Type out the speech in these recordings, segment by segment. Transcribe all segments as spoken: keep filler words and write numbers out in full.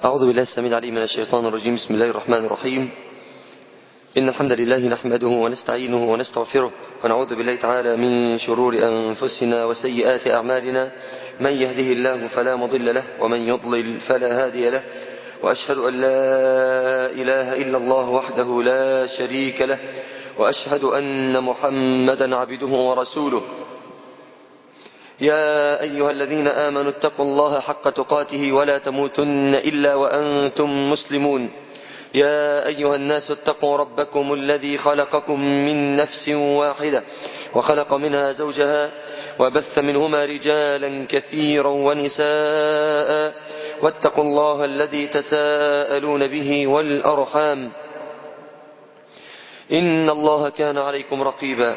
أعوذ بالله السميع العليم من الشيطان الرجيم. بسم الله الرحمن الرحيم. إن الحمد لله نحمده ونستعينه ونستغفره ونعوذ بالله تعالى من شرور أنفسنا وسيئات أعمالنا. من يهده الله فلا مضل له ومن يضلل فلا هادي له، وأشهد أن لا إله إلا الله وحده لا شريك له، وأشهد أن محمدا عبده ورسوله. يا أيها الذين آمنوا اتقوا الله حق تقاته ولا تموتن إلا وأنتم مسلمون. يا أيها الناس اتقوا ربكم الذي خلقكم من نفس واحدة وخلق منها زوجها وبث منهما رجالا كثيرا ونساء، واتقوا الله الذي تساءلون به والأرحام إن الله كان عليكم رقيبا.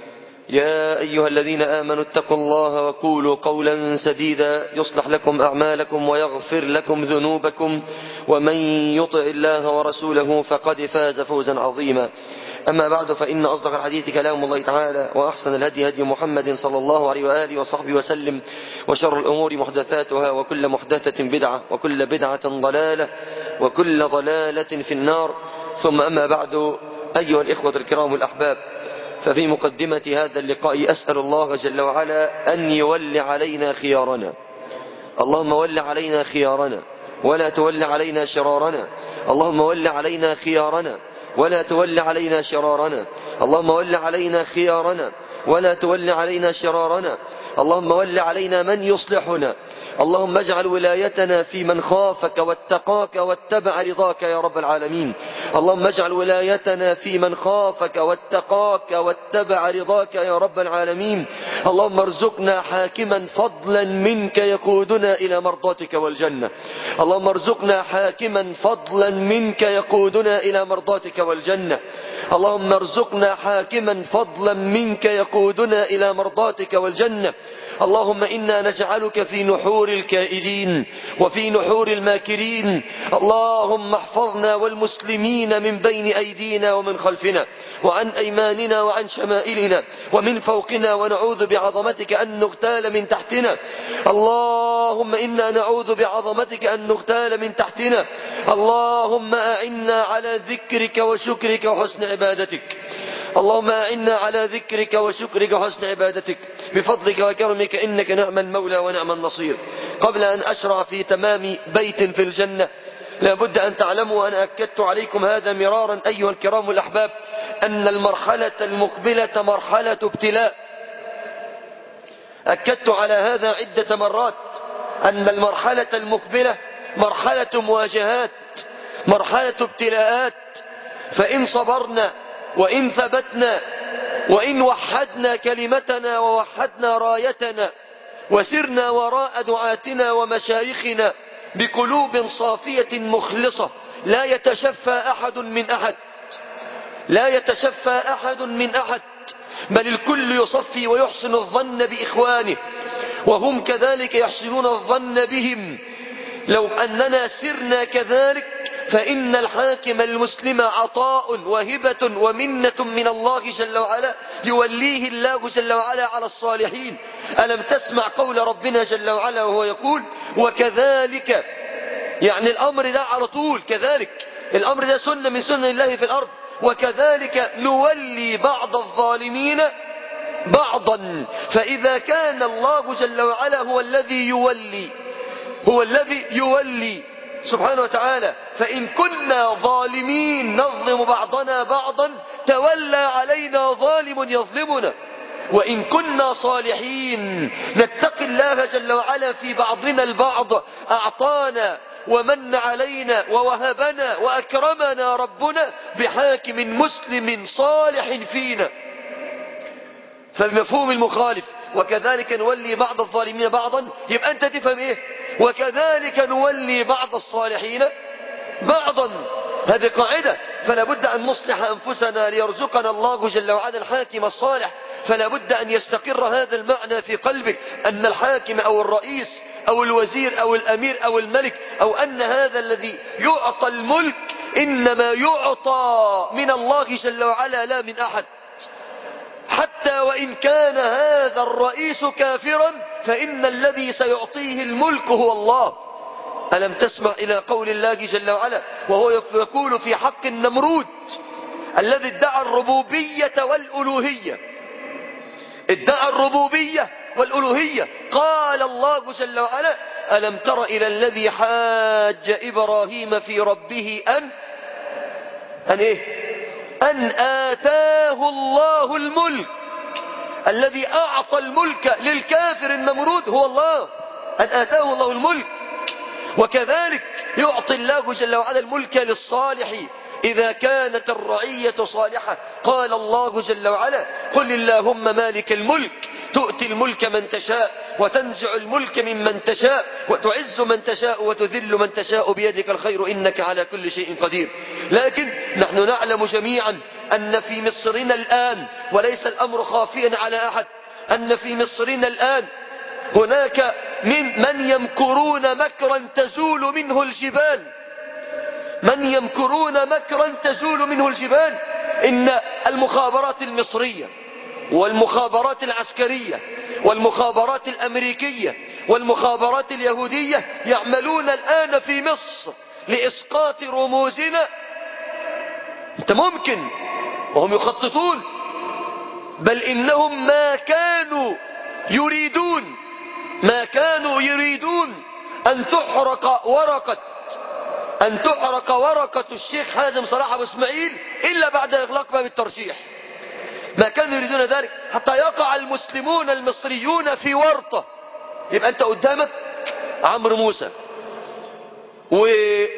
يا أيها الذين آمنوا اتقوا الله وقولوا قولا سديدا يصلح لكم أعمالكم ويغفر لكم ذنوبكم، ومن يطع الله ورسوله فقد فاز فوزا عظيما. أما بعد، فإن أصدق الحديث كلام الله تعالى، وأحسن الهدي هدي محمد صلى الله عليه وآله وصحبه وسلم، وشر الأمور محدثاتها، وكل محدثة بدعة، وكل بدعة ضلالة، وكل ضلالة في النار. ثم أما بعد، أيها الإخوة الكرام الأحباب، ففي مقدمة هذا اللقاء أسأل الله جل وعلا أن يولي علينا خيارنا. اللهم ول علينا خيارنا ولا تول علينا شرارنا. اللهم ول علينا خيارنا ولا تول علينا شرارنا. اللهم ول علينا خيارنا ولا تول علينا شرارنا. اللهم ول علينا من يصلحنا. اللهم اجعل ولايتنا في من خافك واتقاك واتبع رضاك يا رب العالمين. اللهم اجعل ولايتنا في من خافك واتقاك واتبع رضاك يا رب العالمين. اللهم ارزقنا حاكما فضلا منك يقودنا إلى مرضاتك والجنة. اللهم ارزقنا حاكما فضلا منك يقودنا إلى مرضاتك والجنة. اللهم ارزقنا حاكما فضلا منك يقودنا إلى مرضاتك والجنة. اللهم إنا نجعلك في نحور الكائدين وفي نحور الماكرين. اللهم احفظنا والمسلمين من بين أيدينا ومن خلفنا وعن أيماننا وعن شمائلنا ومن فوقنا، ونعوذ بعظمتك أن نغتال من تحتنا. اللهم إنا نعوذ بعظمتك أن نغتال من تحتنا. اللهم أعنا على ذكرك وشكرك وحسن عبادتك. اللهم أعنا على ذكرك وشكرك وحسن عبادتك بفضلك وكرمك، إنك نعم المولى ونعم النصير. قبل أن أشرع في تمام بيت في الجنة، لابد أن تعلموا، وأنا أكدت عليكم هذا مرارا أيها الكرام الأحباب، أن المرحلة المقبلة مرحلة ابتلاء. أكدت على هذا عدة مرات، أن المرحلة المقبلة مرحلة مواجهات، مرحلة ابتلاءات. فإن صبرنا وإن ثبتنا وإن وحدنا كلمتنا ووحدنا رايتنا وسرنا وراء دعاتنا ومشايخنا بقلوب صافية مخلصة، لا يتشفى أحد من أحد، لا يتشفى أحد من أحد، بل الكل يصفي ويحسن الظن بإخوانه وهم كذلك يحسنون الظن بهم. لو أننا سرنا كذلك، فإن الحاكم المسلم عطاء وهبة ومنة من الله جل وعلا يوليه الله جل وعلا على الصالحين. ألم تسمع قول ربنا جل وعلا وهو يقول: وكذلك، يعني الأمر ده على طول، كذلك الأمر ده سنة من سنن الله في الأرض. وكذلك نولي بعض الظالمين بعضا. فإذا كان الله جل وعلا هو الذي يولي، هو الذي يولي سبحانه وتعالى، فإن كنا ظالمين نظلم بعضنا بعضا تولى علينا ظالم يظلمنا. وإن كنا صالحين نتقي الله جل وعلا في بعضنا البعض أعطانا ومن علينا ووهبنا وأكرمنا ربنا بحاكم مسلم صالح فينا. فبمفهوم المخالف وكذلك نولي بعض الظالمين بعضا، يبقى أنت تفهم إيه؟ وكذلك نولي بعض الصالحين بعضا. هذه قاعدة، فلا بد أن نصلح أنفسنا ليرزقنا الله جل وعلا الحاكم الصالح. فلا بد أن يستقر هذا المعنى في قلبك، أن الحاكم أو الرئيس أو الوزير أو الأمير أو الملك، أو أن هذا الذي يعطى الملك إنما يعطى من الله جل وعلا لا من أحد. حتى وإن كان هذا الرئيس كافرا، فإن الذي سيعطيه الملك هو الله. ألم تسمع إلى قول الله جل وعلا وهو يقول في حق النمرود الذي ادعى الربوبية والألوهية، ادعى الربوبية والألوهية، قال الله جل وعلا ألم تر إلى الذي حاج إبراهيم في ربه أن أن إيه أن آتاه الله الملك. الذي أعطى الملك للكافر النمرود هو الله، أن آتاه الله الملك. وكذلك يعطي الله جل وعلا الملك للصالح إذا كانت الرعية صالحة. قال الله جل وعلا قل اللهم مالك الملك تؤتي الملك من تشاء وتنزع الملك ممن تشاء وتعز من تشاء وتذل من تشاء بيدك الخير إنك على كل شيء قدير. لكن نحن نعلم جميعا أن في مصرنا الآن، وليس الأمر خافيا على أحد، أن في مصرنا الآن هناك من, من يمكرون مكرا تزول منه الجبال، من يمكرون مكرا تزول منه الجبال. إن المخابرات المصرية والمخابرات العسكرية والمخابرات الأمريكية والمخابرات اليهودية يعملون الآن في مصر لإسقاط رموزنا. أنت ممكن وهم يخططون، بل إنهم ما كانوا يريدون ما كانوا يريدون أن تحرق ورقة أن تحرق ورقة الشيخ حازم صلاح أبو إسماعيل إلا بعد إغلاق باب الترشيح. ما كانوا يريدون ذلك حتى يقع المسلمون المصريون في ورطة. يبقى أنت قدامك عمرو موسى واللي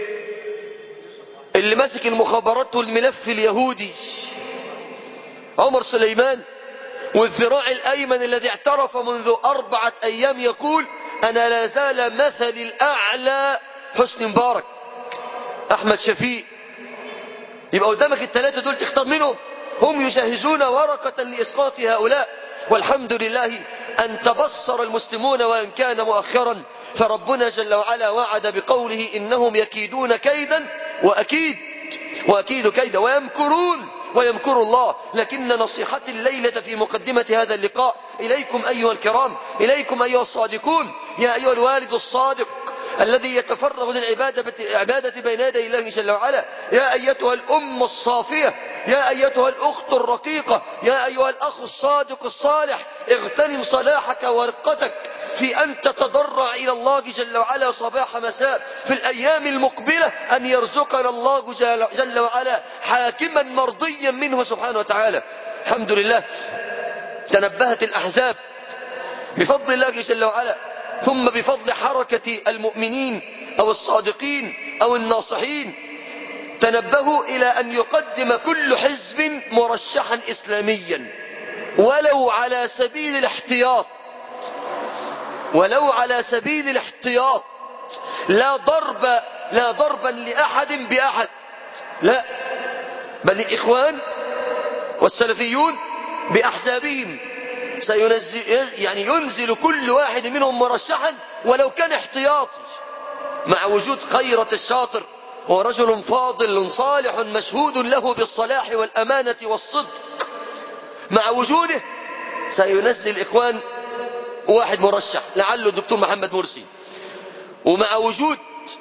ماسك المخابرات والملف اليهودي عمر سليمان، والذراع الأيمن الذي اعترف منذ أربعة أيام يقول أنا لا زال مثلي الأعلى حسني مبارك أحمد شفيق. يبقى قدامك الثلاثة دول تختار منهم. هم يجهزون ورقة لإسقاط هؤلاء، والحمد لله أن تبصر المسلمون وإن كان مؤخرا. فربنا جل وعلا وعد بقوله إنهم يكيدون كيدا وأكيد وأكيد كيدا ويمكرون ويمكر الله. لكن نصيحتي الليلة في مقدمة هذا اللقاء إليكم أيها الكرام، إليكم أيها الصادقون، يا أيها الوالد الصادق الذي يتفرغ للعبادة بين يدي الله جل وعلا، يا أيتها الأم الصافية، يا أيتها الأخت الرقيقة، يا أيها الأخ الصادق الصالح، اغتنم صلاحك ورقتك في أن تتضرع إلى الله جل وعلا صباح مساء في الأيام المقبلة أن يرزقنا الله جل وعلا حاكما مرضيا منه سبحانه وتعالى. الحمد لله تنبهت الأحزاب بفضل الله جل وعلا، ثم بفضل حركة المؤمنين أو الصادقين أو الناصحين، تنبهوا إلى أن يقدم كل حزب مرشحا إسلاميا ولو على سبيل الاحتياط، ولو على سبيل الاحتياط، لا ضرب لا ضربا لأحد بأحد، لا، بل الإخوان والسلفيون بأحزابهم سينزل يعني ينزل كل واحد منهم مرشحا ولو كان احتياطي، مع وجود خيرة الشاطر هو رجل فاضل صالح مشهود له بالصلاح والأمانة والصدق، مع وجوده سينزل الإخوان واحد مرشح لعله الدكتور محمد مرسي، ومع وجود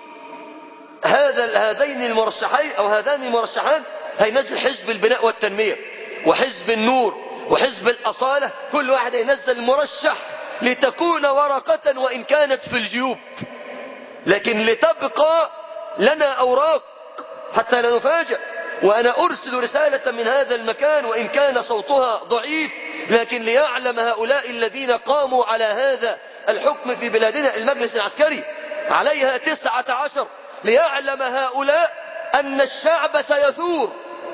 هذا هذين المرشحين أو هذان المرشحان هينزل حزب البناء والتنمية وحزب النور وحزب الأصالة، كل واحد ينزل مرشح لتكون ورقة وإن كانت في الجيوب، لكن لتبقى لنا أوراق حتى لا نفاجأ. وأنا أرسل رسالة من هذا المكان وإن كان صوتها ضعيف، لكن ليعلم هؤلاء الذين قاموا على هذا الحكم في بلادنا، المجلس العسكري عليها تسعة عشر، ليعلم هؤلاء أن الشعب سيثور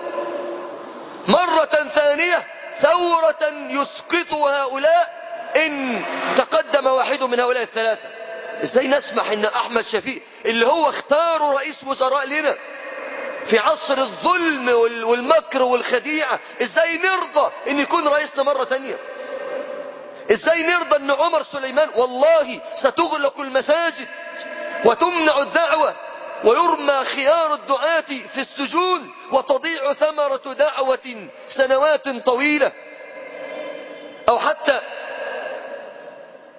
مرة ثانية ثورة يسقط هؤلاء إن تقدم واحد من هؤلاء الثلاثة. ازاي نسمح ان احمد شفيق اللي هو اختاره رئيس وزراء لنا في عصر الظلم والمكر والخديعة، ازاي نرضى ان يكون رئيسنا مرة تانية؟ ازاي نرضى ان عمر سليمان والله ستغلق المساجد وتمنع الدعوة ويرمى خيار الدعاة في السجون وتضيع ثمرة دعوة سنوات طويلة؟ او حتى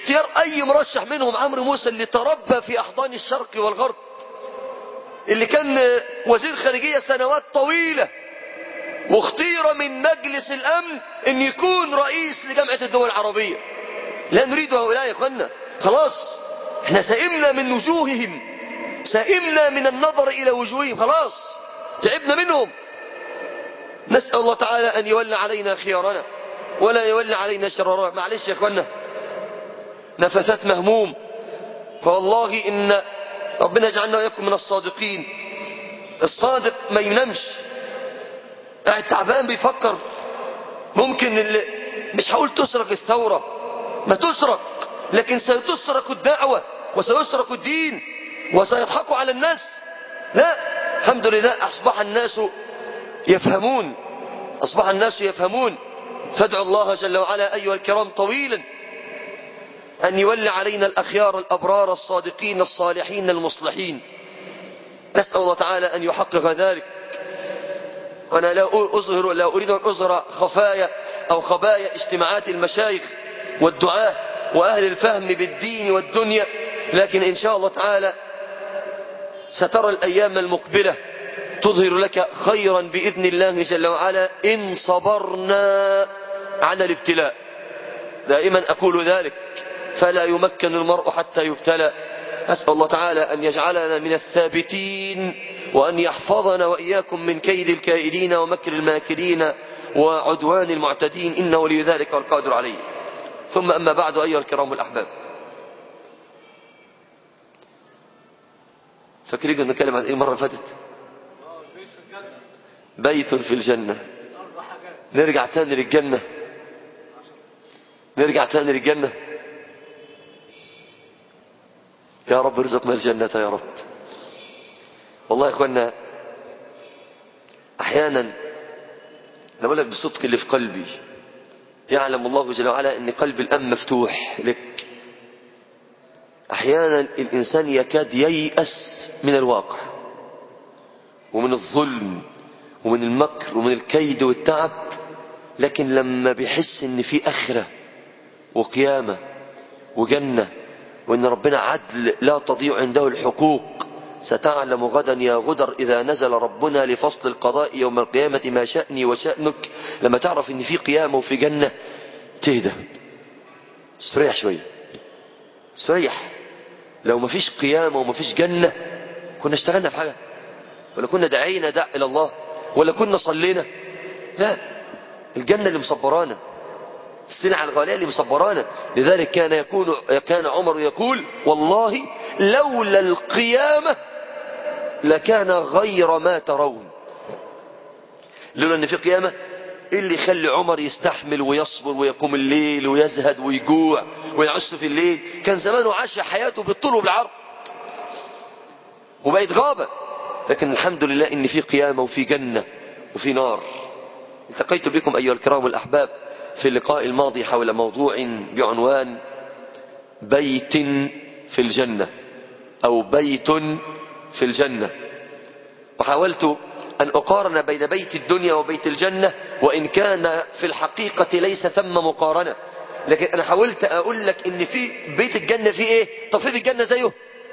اختيار اي مرشح منهم عمرو موسى اللي تربى في احضان الشرق والغرب، اللي كان وزير خارجية سنوات طويلة، واختير من مجلس الامن ان يكون رئيس لجامعة الدول العربية. لا نريد هؤلاء يا اخوانا، خلاص احنا سئمنا من وجوههم، سئمنا من النظر الى وجوههم، خلاص تعبنا منهم. نسأل الله تعالى ان يولى علينا خيارنا ولا يولى علينا شرارنا. معلش يا اخوانا، نفثات مهموم، فوالله ان ربنا يجعلنا وإياكم من الصادقين. الصادق ما ينامش، قاعد تعبان بيفكر ممكن اللي مش هقول تسرق الثورة، ما تسرق، لكن سيتسرق الدعوة وسيسرق الدين وسيضحكوا على الناس. لا، الحمد لله أصبح الناس يفهمون، أصبح الناس يفهمون. فادعوا الله جل وعلا أيها الكرام طويلا أن يولي علينا الأخيار الأبرار الصادقين الصالحين المصلحين. نسأل الله تعالى أن يحقق ذلك. وأنا لا أظهر لا أريد أن أظهر خفايا أو خبايا اجتماعات المشايخ والدعاة وأهل الفهم بالدين والدنيا، لكن إن شاء الله تعالى سترى الأيام المقبلة تظهر لك خيرا بإذن الله جل وعلا إن صبرنا على الابتلاء. دائما أقول ذلك، فلا يمكن المرء حتى يبتلى. أسأل الله تعالى أن يجعلنا من الثابتين، وأن يحفظنا وإياكم من كيد الكائدين ومكر الماكرين وعدوان المعتدين، إنه ولي ذلك والقادر عليه. ثم أما بعد أيها الكرام الأحباب، فاكرين أن نتكلم عن إيه المرة اللي فاتت؟ بيت في الجنة. نرجع تاني للجنة، نرجع تاني للجنة. يا رب ارزقنا الجنة يا رب. والله يا اخوانا احيانا انا بقول لك بصدق اللي في قلبي، يعلم الله جل وعلا ان قلب الام مفتوح لك. احيانا الانسان يكاد ييأس من الواقع ومن الظلم ومن المكر ومن الكيد والتعب، لكن لما بيحس ان في اخرة وقيامة وجنة وان ربنا عدل لا تضيع عنده الحقوق، ستعلم غدا يا غدر إذا نزل ربنا لفصل القضاء يوم القيامة ما شأني وشأنك. لما تعرف ان في قيامة وفي جنة تهدى، تستريح شوية، تستريح. لو ما فيش قيامة وما فيش جنة كنا اشتغلنا في حاجة، ولا كنا دعينا دع إلى الله، ولا كنا صلينا. لا، الجنة اللي مصبرانا، السلعة الغالية اللي مصبرانا. لذلك كان يكون كان عمر يقول والله لولا القيامة لكان غير ما ترون. لولا ان في قيامة، ايه اللي يخلي عمر يستحمل ويصبر ويقوم الليل ويزهد ويجوع ويعس في الليل؟ كان زمانه عاش حياته بالطول وبالعرض وبقت غابة. لكن الحمد لله ان في قيامة وفي جنة وفي نار. التقيت بكم ايها الكرام الاحباب في اللقاء الماضي حول موضوع بعنوان بيت في الجنة أو بيت في الجنة، وحاولت أن أقارن بين بيت الدنيا وبيت الجنة، وإن كان في الحقيقة ليس ثم مقارنة، لكن أنا حاولت أقول لك إن في بيت الجنة فيه إيه. طب في الجنة زيه؟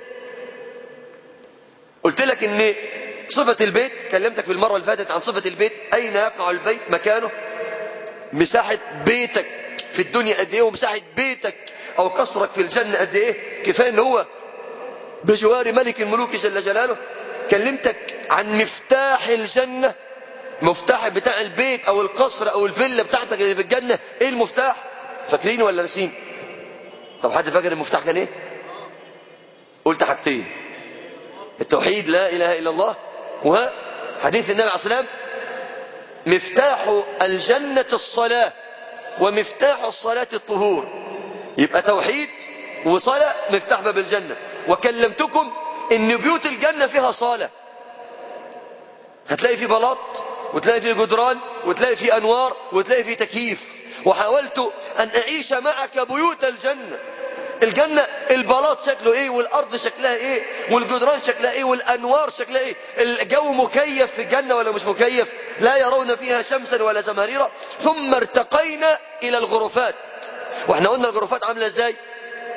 قلت لك إن صفة البيت، كلمتك في المرة اللي فاتت عن صفة البيت، أين يقع البيت مكانه، مساحة بيتك في الدنيا قد ايه، ومساحة بيتك او قصرك في الجنة قد ايه. كفاية ان هو بجوار ملك الملوك جل جلاله. كلمتك عن مفتاح الجنة، مفتاح بتاع البيت او القصر او الفيلا بتاعتك اللي في الجنة، ايه المفتاح؟ فاكرين ولا ناسين؟ طب حد فاكر المفتاح كان ايه؟ قلت حاجتين، التوحيد لا اله الا الله، وحديث النبي عليه الصلاة والسلام مفتاح الجنة الصلاة ومفتاح الصلاة الطهور. يبقى توحيد وصلاة مفتاح باب الجنة. وكلمتكم ان بيوت الجنة فيها صالة، هتلاقي في بلاط وتلاقي في جدران وتلاقي في انوار وتلاقي في تكييف. وحاولت ان اعيش معك بيوت الجنة. الجنة البلاط شكله ايه، والارض شكلها ايه، والجدران شكلها ايه، والانوار شكلها ايه. الجو مكيف في الجنة ولا مش مكيف؟ لا يرون فيها شمسا ولا زمهريرا. ثم ارتقينا الى الغرفات، واحنا قلنا الغرفات عاملة ازاي؟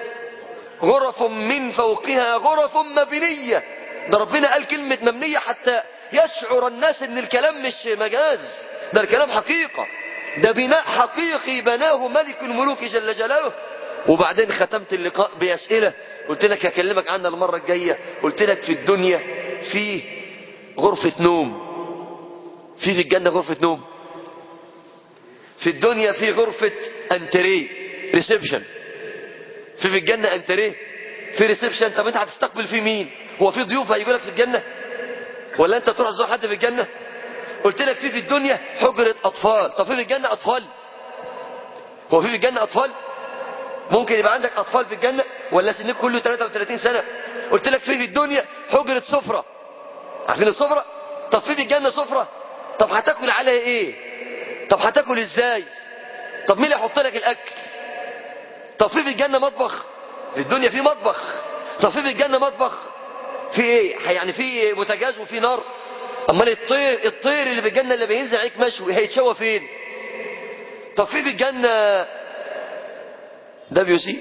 غرف من فوقها غرف مبنية. ده ربنا قال كلمة مبنية حتى يشعر الناس ان الكلام مش مجاز، ده الكلام حقيقة، ده بناء حقيقي بناه ملك الملوك جل جلاله. وبعدين ختمت اللقاء بأسئلة قلت لك هكلمك عنها المرة الجاية. قلت لك في الدنيا في غرفة نوم، في في الجنة غرفة نوم. في الدنيا في غرفة انتريه ريسبشن، في في الجنة انتريه في ريسبشن. طب انت هتستقبل فيه مين؟ هو في ضيوف هيجوا لك في الجنة ولا انت تروح تزور حد في الجنة؟ قلت لك في في الدنيا حجرة اطفال. طب في في الجنة اطفال؟ هو في في الجنة اطفال؟ ممكن يبقى عندك اطفال في الجنة ولا سنك كله ثلاثة وثلاثين سنة؟ قلت لك في في الدنيا حجرة سفرة، عارفين السفرة؟ طب في في الجنة سفرة؟ طب هتاكل عليها ايه؟ طب هتاكل ازاي؟ طب مين اللي يحط لك الاكل؟ طب في في الجنة مطبخ؟ في الدنيا في مطبخ. طب في في الجنة مطبخ في ايه؟ يعني في بوتاجاز وفي نار؟ امال الطير الطير اللي في الجنة اللي بينزل عليك مشوي هيتشوى فين؟ طب في في الجنة دبليو سي؟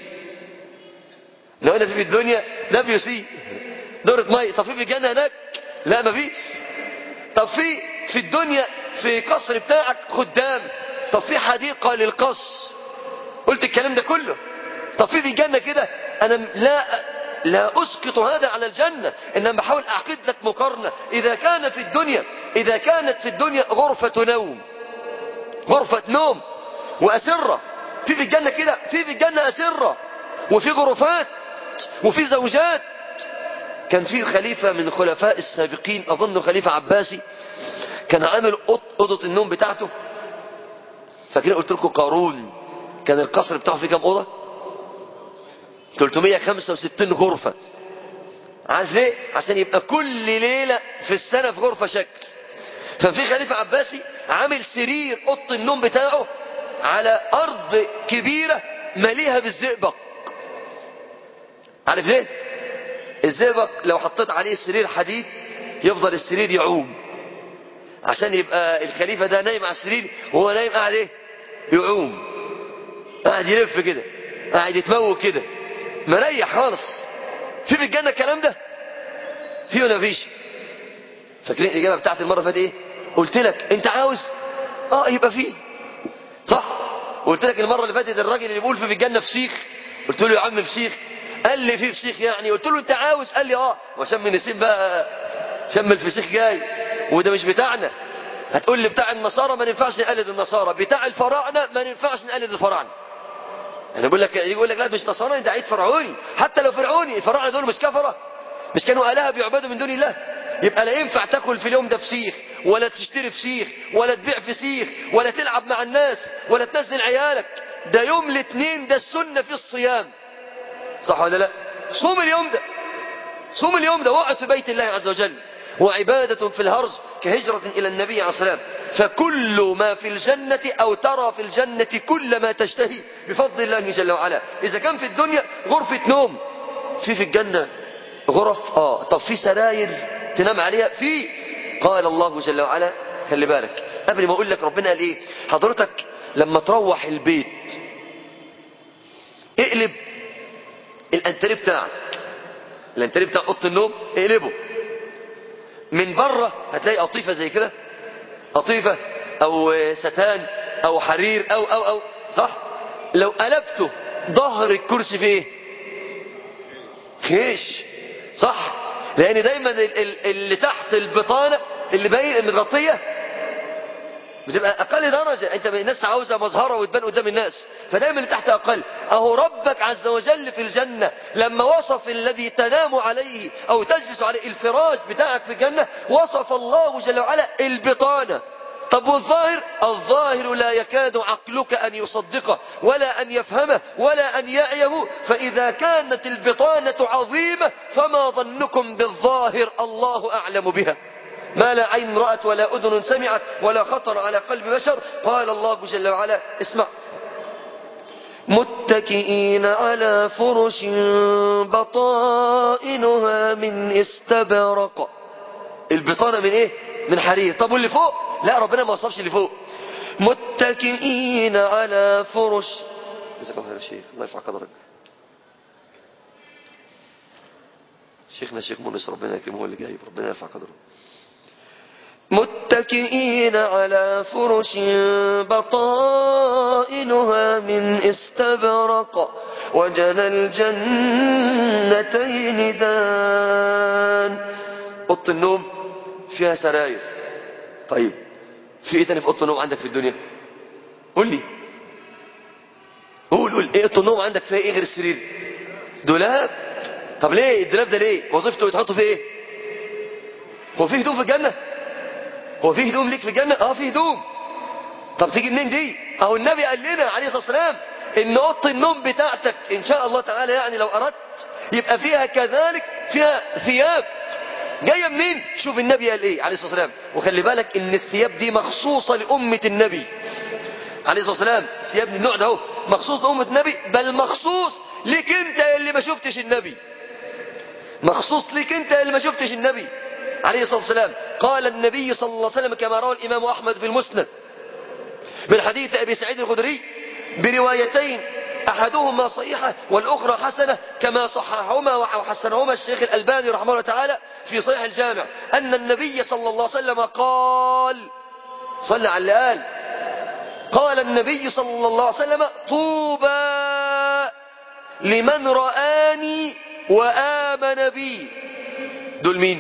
لو انا في في الدنيا دبليو سي دورة مية. طب في في الجنة هناك؟ لا مفيش. طب في في الدنيا في قصر بتاعك خدام؟ طب في حديقة للقص؟ قلت الكلام ده كله. طب في في الجنة كده؟ انا لا لا اسقط هذا على الجنة، انما بحاول اعقد لك مقارنة. اذا كان في الدنيا اذا كانت في الدنيا غرفة نوم، غرفة نوم واسرة، في في الجنة كده؟ في في الجنة اسرة وفي غرفات وفي زوجات. كان في خليفة من خلفاء السابقين اظن خليفة عباسي كان عامل اوضة النوم بتاعته. فاكرين قلت لكم قارون كان القصر بتاعه فيه كام اوضة؟ ثلاثمائة وخمسة وستين غرفة. عارف ليه؟ عشان يبقى كل ليلة في السنة في غرفة شكل. ففي خليفة عباسي عامل سرير اوضة النوم بتاعه على ارض كبيرة مليها بالزئبق. عارف ليه؟ الزئبق لو حطيت عليه السرير حديد يفضل السرير يعوم، عشان يبقى الخليفة ده نايم على السرير وهو نايم قاعد ايه؟ يعوم، قاعد يلف كده، قاعد يتموج كده، مريح خالص. في في الجنة الكلام ده؟ في ولا مفيش؟ فاكرين الإجابة بتاعت المرة فاتت ايه؟ قلت لك انت عاوز اه يبقى فيه، صح؟ قلت لك المرة اللي فاتت الراجل اللي بيقول في في الجنة فسيخ، قلت له يا عم فسيخ، قال لي في فسيخ يعني، قلت له انت عاوز؟ قال لي اه. وشم النسيم بقى، شم الفسيخ جاي، وده مش بتاعنا. هتقول لي بتاع النصارى ما ينفعش نقلد النصارى، بتاع الفراعنة ما ينفعش نقلد الفراعنة. انا بقول لك يقول لك لا مش نصارى انت عيد فرعوني. حتى لو فرعوني الفراعنة دول مش كفرة؟ مش كانوا آلهة بيعبدوا من دون الله؟ يبقى لا ينفع تاكل في اليوم ده فسيخ، ولا تشتري فسيخ، ولا تبيع فسيخ، ولا تلعب مع الناس، ولا تنزل عيالك. ده يوم الاثنين ده السنة في الصيام، صح ولا لا؟ صوم اليوم ده، صوم اليوم ده، واقعد في بيت الله عز وجل. وعبادة في الهرج كهجرة إلى النبي عليه الصلاة والسلام. فكل ما في الجنة أو ترى في الجنة كل ما تشتهي بفضل الله جل وعلا. إذا كان في الدنيا غرفة نوم، في في الجنة غرف آه طب في سراير تنام عليها؟ في. قال الله جل وعلا، خلي بالك قبل ما أقول لك ربنا قال إيه، حضرتك لما تروح البيت اقلب الانتريه بتاعك، الانتريه بتاع اوضه النوم اقلبه من بره، هتلاقي قطيفه زي كده، قطيفه او ستان او حرير او او او صح. لو قلبته ظهر الكرسي فيه خيش، صح؟ لان دايما اللي تحت البطانه اللي باين متغطيه بتبقى اقل درجة. انت الناس عاوزة مظهرة وتبان قدام الناس، فدايما اللي تحت اقل. اهو ربك عز وجل في الجنة لما وصف الذي تنام عليه او تجلس عليه الفراش بتاعك في الجنة، وصف الله جل وعلا البطانة. طب والظاهر؟ الظاهر لا يكاد عقلك ان يصدقه ولا ان يفهمه ولا ان يعيه. فاذا كانت البطانة عظيمة فما ظنكم بالظاهر؟ الله اعلم بها. ما لا عين رأت ولا أذن سمعت ولا خطر على قلب بشر. قال الله جل وعلا، اسمع: متكئين على فرش بطائنها من استبرق. البطانة من ايه؟ من حرير. طب واللي فوق؟ لا ربنا ما وصفش اللي فوق. متكئين على فرش، جزاك الله خير يا شيخ، الله يرفع قدرك. شيخنا الشيخ مونس ربنا يكرمه اللي جايب، ربنا يرفع قدره. متكئين على فرش بطائنها من استبرق وجنى الجنتين دان. اوضه النوم فيها سراير. طيب في ايه تاني في اوضه النوم عندك في الدنيا؟ قول لي، قول قول ايه اوضه النوم عندك فيها ايه غير السرير؟ دولاب. طب ليه الدولاب ده ليه وظيفته يتحط فيه ايه؟ هو فيه هدوم في الجنه؟ هو فيه هدوم ليك في الجنه؟ اه فيه هدوم. طب تيجي منين دي؟ اهو النبي قال لنا عليه الصلاه والسلام ان اوضه النوم بتاعتك ان شاء الله تعالى يعني لو اردت يبقى فيها كذلك فيها ثياب. جايه منين؟ شوف النبي قال ايه عليه الصلاه والسلام. وخلي بالك ان الثياب دي مخصوصه لامه النبي عليه الصلاه والسلام. ثياب من النوع ده اهو مخصوص لامه النبي، بل مخصوص ليك انت اللي ما شفتش النبي، مخصوص ليك انت اللي ما شفتش النبي عليه الصلاه والسلام. قال النبي صلى الله عليه وسلم كما روى الامام احمد في المسند من حديث ابي سعيد الخدري بروايتين احدهما صحيحه والاخرى حسنه كما صححهما وحسنهما الشيخ الالباني رحمه الله تعالى في صحيح الجامع، ان النبي صلى الله عليه وسلم قال، صلى على اللي قال، قال النبي صلى الله عليه وسلم: طوبى لمن رآني وآمن بي. دول مين؟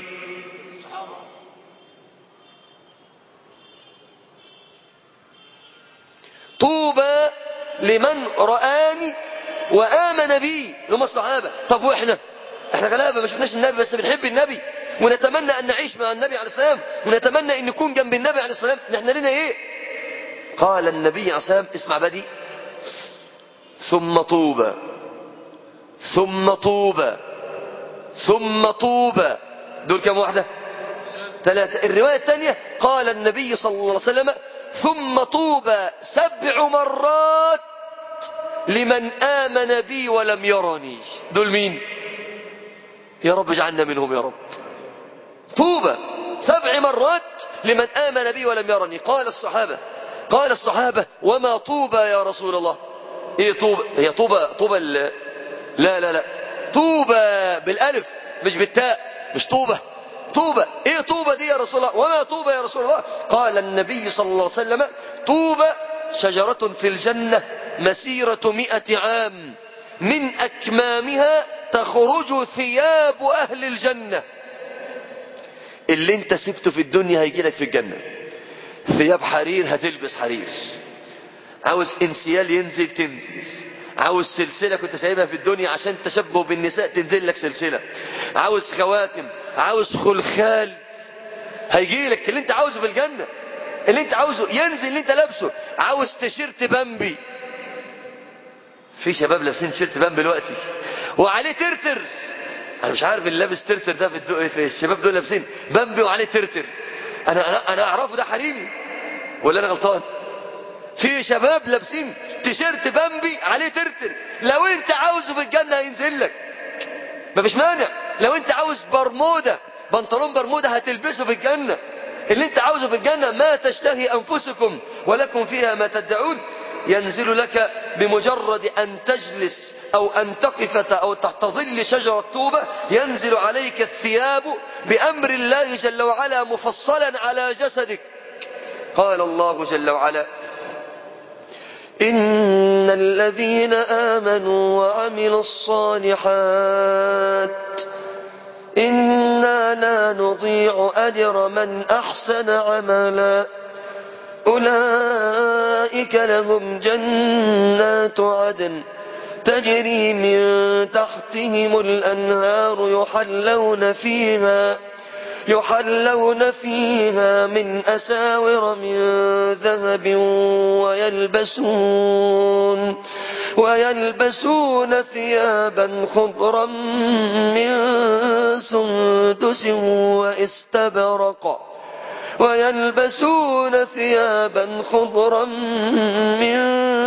طوبى لمن رآني وآمن بي، هم الصحابة. طب واحنا؟ احنا غلابة ما شفناش النبي بس بنحب النبي ونتمنى ان نعيش مع النبي عليه السلام ونتمنى ان نكون جنب النبي عليه السلام. احنا لنا ايه؟ قال النبي عليه السلام، اسمع بدي: ثم طوبى ثم طوبى ثم طوبى. دول كم واحدة؟ ثلاثة. الرواية الثانية قال النبي صلى الله عليه وسلم: ثم طوبى سبع مرات لمن آمن بي ولم يرني. دول مين؟ يا رب اجعلنا منهم يا رب. طوبى سبع مرات لمن آمن بي ولم يرني. قال الصحابة قال الصحابة وما طوبى يا رسول الله؟ ايه طوبى؟ هي طوبى طوبى ال... لا لا لا طوبى بالالف مش بالتاء، مش طوبى. طوبى ايه طوبى دي يا رسول الله؟ وما طوبى يا رسول الله؟ قال النبي صلى الله عليه وسلم: طوبى شجرة في الجنة مسيرة مئة عام من أكمامها تخرج ثياب أهل الجنة. اللي انت سبته في الدنيا هيجي لك في الجنة. ثياب حرير هتلبس حرير، عاوز انسيال ينزل تنزل، عاوز سلسلة كنت سايبها في الدنيا عشان تشبه بالنساء تنزل لك سلسلة، عاوز خواتم، عاوز خلخال، هيجي لك اللي انت عاوزه في الجنة. اللي انت عاوزه ينزل اللي انت لابسه. عاوز تيشيرت بامبي، في شباب لابسين تيشيرت بامبي دلوقتي وعليه ترتر. انا مش عارف اللي لابس ترتر ده في, الدو... في الشباب دول لابسين بامبي وعليه ترتر. انا انا انا اعرفه ده حريمي ولا انا غلطان؟ في شباب لابسين تيشيرت بامبي عليه ترتر. لو انت عاوزه في الجنة هينزل لك، مفيش مانع. لو انت عاوز برمودا، بنطلون برمودا هتلبسه في الجنة. اللي انت عاوزه في الجنة ما تشتهي انفسكم ولكم فيها ما تدعون ينزل لك بمجرد ان تجلس او ان تقف او تحت ظل شجرة طوبة. ينزل عليك الثياب بامر الله جل وعلا مفصلا على جسدك. قال الله جل وعلا: إن الذين آمنوا وعملوا الصالحات إنا لا نضيع أجر من أحسن عملا أولئك لهم جنات عدن تجري من تحتهم الأنهار يحلون فيها يحلون فيها من أساور من ذهب ويلبسون ويلبسون ثيابا خضرا من سندس واستبرق ويلبسون ثيابا خضرا من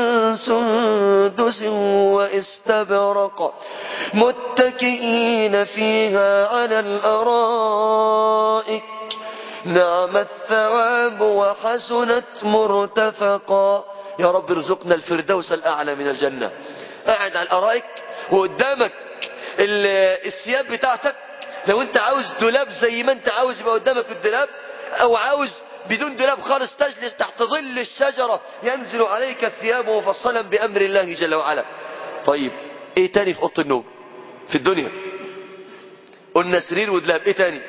سندس واستبرق متكئين فيها على الأرائك نعم الثواب وحسنت مرتفقا. يا رب ارزقنا الفردوس الأعلى من الجنة. قاعد على الأرائك وقدامك الثياب بتاعتك لو انت عاوز دولاب زي ما انت عاوز يبقى قدامك الدولاب، او عاوز بدون دولاب خالص تجلس تحت ظل الشجرة ينزل عليك الثياب مفصلا بأمر الله جل وعلا. طيب ايه تاني في اوضه النوم في الدنيا؟ قلنا سرير ودولاب، ايه تاني؟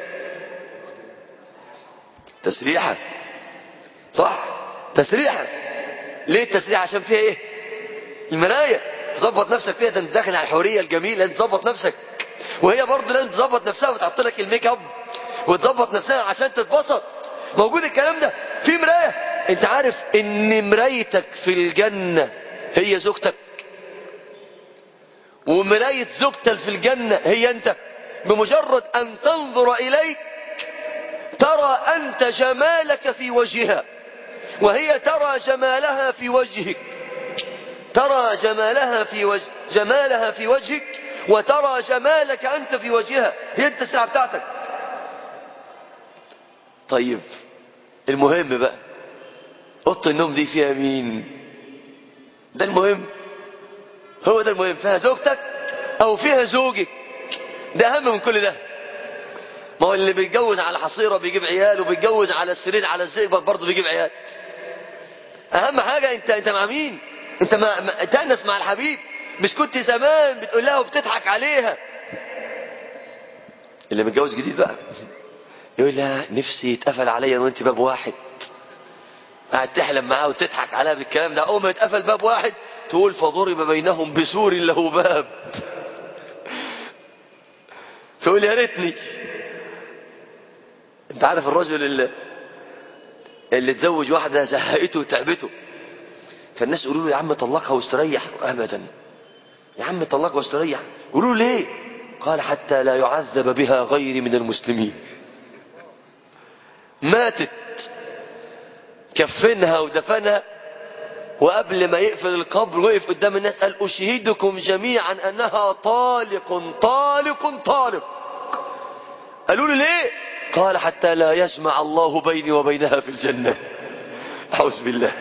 تسريحة، صح؟ تسريحة. ليه التسريحة؟ عشان فيها ايه؟ المراية، تظبط نفسك فيها. ده انت داخل على الحورية الجميلة، انت تظبط نفسك، وهي برضه لازم تظبط نفسها وتحط لك الميك اب وتظبط نفسها عشان تتبسط. موجود الكلام ده في مراية. انت عارف ان مرايتك في الجنة هي زوجتك، ومراية زوجتك في الجنة هي انت. بمجرد ان تنظر اليك ترى انت جمالك في وجهها، وهي ترى جمالها في وجهك. ترى جمالها في وجه جمالها في وجهك، وترى جمالك انت في وجهها. هي انت السلعة بتاعتك. طيب المهم بقى، اوضه النوم دي فيها مين؟ ده المهم، هو ده المهم. فيها زوجتك او فيها زوجك، ده اهم من كل ده. ما هو اللي بيتجوز على حصيرة بيجيب عيال، وبيتجوز على السرير على الزئبق برضه بيجيب عيال. اهم حاجة انت انت مع مين؟ انت ما ما- تأنس مع الحبيب. مش كنت زمان بتقول لها وبتضحك عليها؟ اللي متجوز جديد بقى يقول لها نفسي يتقفل عليا وانت باب واحد. قاعد تحلم معاه وتضحك عليها بالكلام ده، اول ما يتقفل باب واحد تقول فضرب بينهم بسور له باب. تقول يا ريتني. انت عارف الرجل اللي اللي اتزوج واحده زهقته وتعبته، فالناس يقولوا له يا عم طلقها واستريح. ابدا يا عم طلقها واستريح. يقولوا له ليه؟ قال حتى لا يعذب بها غيري من المسلمين. ماتت، كفنها ودفنها، وقبل ما يقفل القبر وقف قدام الناس قال أشهدكم جميعا أنها طالق طالق طالق. قالوا له ليه؟ قال حتى لا يجمع الله بيني وبينها في الجنة. أعوذ بالله.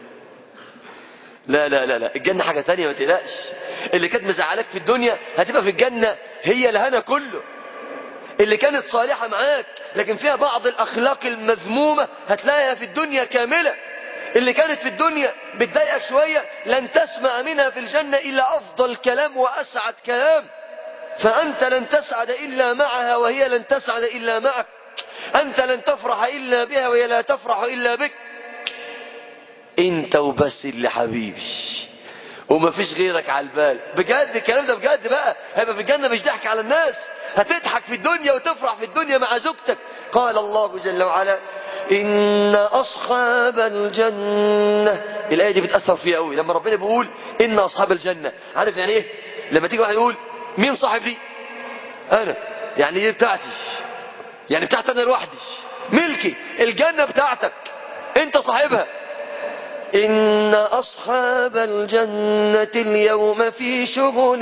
لا لا لا لا، الجنة حاجة تانية، ما تقلقش. اللي كانت مزعلك في الدنيا هتبقى في الجنة هي الهنا كله. اللي كانت صالحة معاك لكن فيها بعض الأخلاق المذمومة هتلاقيها في الدنيا كاملة. اللي كانت في الدنيا بتضايقك شوية لن تسمع منها في الجنة إلا أفضل كلام وأسعد كلام. فأنت لن تسعد إلا معها وهي لن تسعد إلا معك. أنت لن تفرح إلا بها وهي لا تفرح إلا بك. أنت وبس اللي حبيبي، وما فيش غيرك على البال. بجد الكلام ده بجد بقى. هيبقى في الجنة مش ضحك على الناس، هتضحك في الدنيا وتفرح في الدنيا مع زوجتك. قال الله جل وعلا إن أصحاب الجنة. الآية دي بتأثر فيها قوي لما ربنا بيقول إن أصحاب الجنة. عارف يعني إيه؟ لما تيجي واحد يقول مين صاحب دي؟ أنا. يعني دي بتاعتي، يعني بتاعتي أنا لوحدي، ملكي. الجنة بتاعتك، أنت صاحبها. إن أصحاب الجنة اليوم في شغل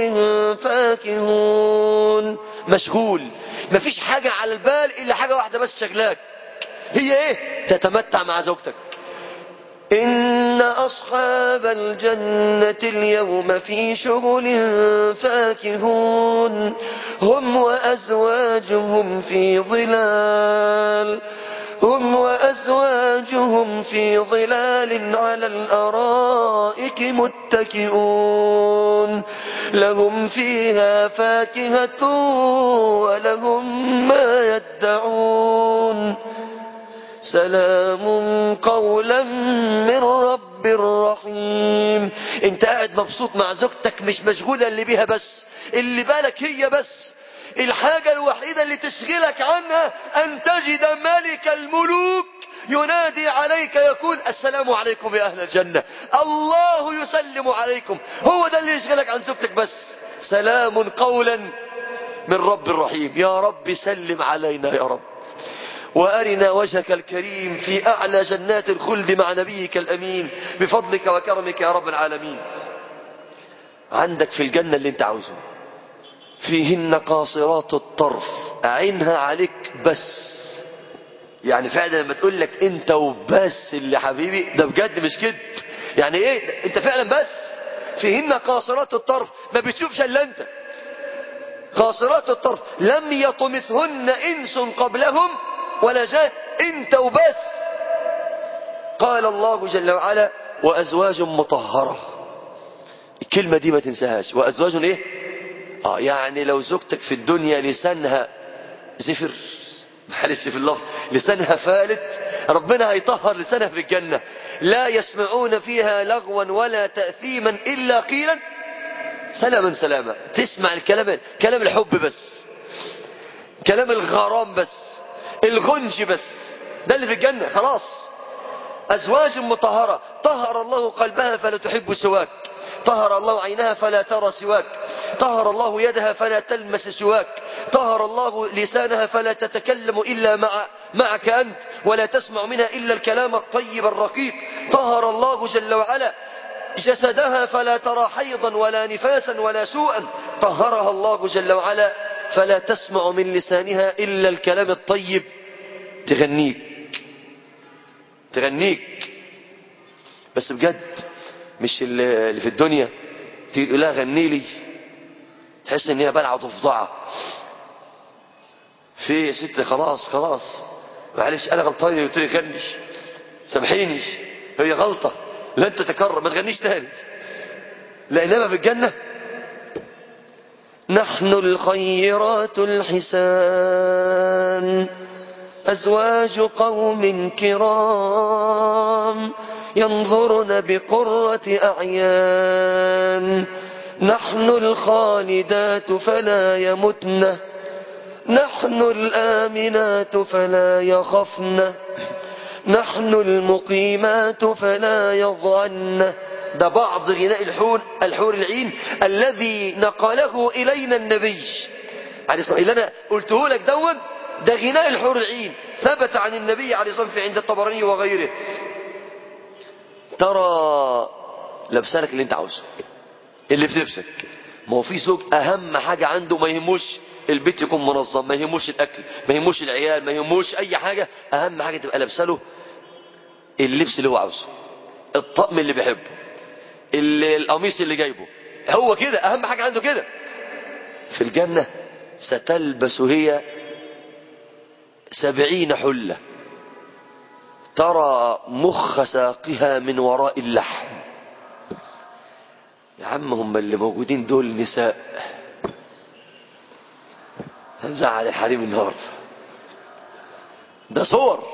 فاكهون. مشغول، مفيش حاجة على البال إلا حاجة واحدة بس شغلاك. هي إيه؟ تتمتع مع زوجتك. إن أصحاب الجنة اليوم في شغل فاكهون هم وأزواجهم في ظلال هم وأزواجهم في ظلال على الأرائك متكئون لهم فيها فاكهة ولهم ما يدعون سلام قولا من رب رحيم. انت قاعد مبسوط مع زوجتك، مش مشغولة اللي بيها بس، اللي بالك هي بس. الحاجة الوحيدة اللي تشغلك عنها أن تجد ملك الملوك ينادي عليك يقول السلام عليكم يا أهل الجنة، الله يسلم عليكم. هو ده اللي يشغلك عن زوجتك بس. سلام قولا من رب رحيم. يا رب سلم علينا يا رب، وأرنا وجهك الكريم في أعلى جنات الخلد مع نبيك الأمين بفضلك وكرمك يا رب العالمين. عندك في الجنة اللي انت عاوزه. فيهن قاصرات الطرف، عينها عليك بس. يعني فعلا لما تقول لك انت وبس اللي حبيبي، ده بجد مش كده. يعني ايه؟ انت فعلا بس. فيهن قاصرات الطرف، ما بتشوفش الا انت. قاصرات الطرف لم يطمثهن إنس قبلهم ولا جان، انت وبس. قال الله جل وعلا وأزواج مطهرة. الكلمة دي ما تنساهاش، وأزواج ايه؟ آه يعني لو زوجتك في الدنيا لسانها زفر، معلش في اللفظ، لسانها فالت، ربنا هيطهر لسانها في الجنة. لا يسمعون فيها لغوا ولا تأثيما إلا قيلا سلاما سلاما. تسمع الكلام، كلام الحب بس، كلام الغرام بس، الغنج بس، ده اللي في الجنة خلاص. أزواج مطهرة، طهر الله قلبها فلا تحب سواك، طهر الله عينها فلا ترى سواك، طهر الله يدها فلا تلمس سواك، طهر الله لسانها فلا تتكلم إلا مع معك أنت، ولا تسمع منها إلا الكلام الطيب الرقيق. طهر الله جل وعلا جسدها فلا ترى حيضا ولا نفاسا ولا سوءا، طهرها الله جل وعلا فلا تسمع من لسانها إلا الكلام الطيب. تغنيك تغنيك بس بجد، مش اللي في الدنيا تيجي تقول لها غني لي تحس ان هي بلعه ضفدعه. في ست خلاص خلاص معلش انا غلطانه، قلت لي غني سامحيني، هي غلطه لن تتكرر، ما تغنيش تاني. لانما في الجنه نحن الخيرات الحسان أزواج قوم كرام ينظرن بقرة أعيان، نحن الخالدات فلا يمتن، نحن الآمنات فلا يخفن، نحن المقيمات فلا يضعن. ده بعض غناء الحور الحور العين الذي نقله إلينا النبي عليه الصلاة والسلام. اللي أنا قلته لك دون ده غناء الحور العين، ثبت عن النبي عليه الصلاة والسلام عند الطبراني وغيره. ترى لابسالك اللي انت عاوزه، اللي في نفسك. ما هو في زوج اهم حاجة عنده ما يهموش البيت يكون منظم، ما يهموش الاكل، ما يهموش العيال، ما يهموش اي حاجة، اهم حاجة تبقى لابساله اللبس اللي هو عاوزه، الطقم اللي بيحبه، القميص اللي جايبه، هو كده اهم حاجة عنده كده. في الجنة ستلبس هي سبعين حلة ترى مخ ساقها من وراء اللحم. يا عم هم اللي موجودين دول نساء، هنزعل الحريم النهارده. ده صور،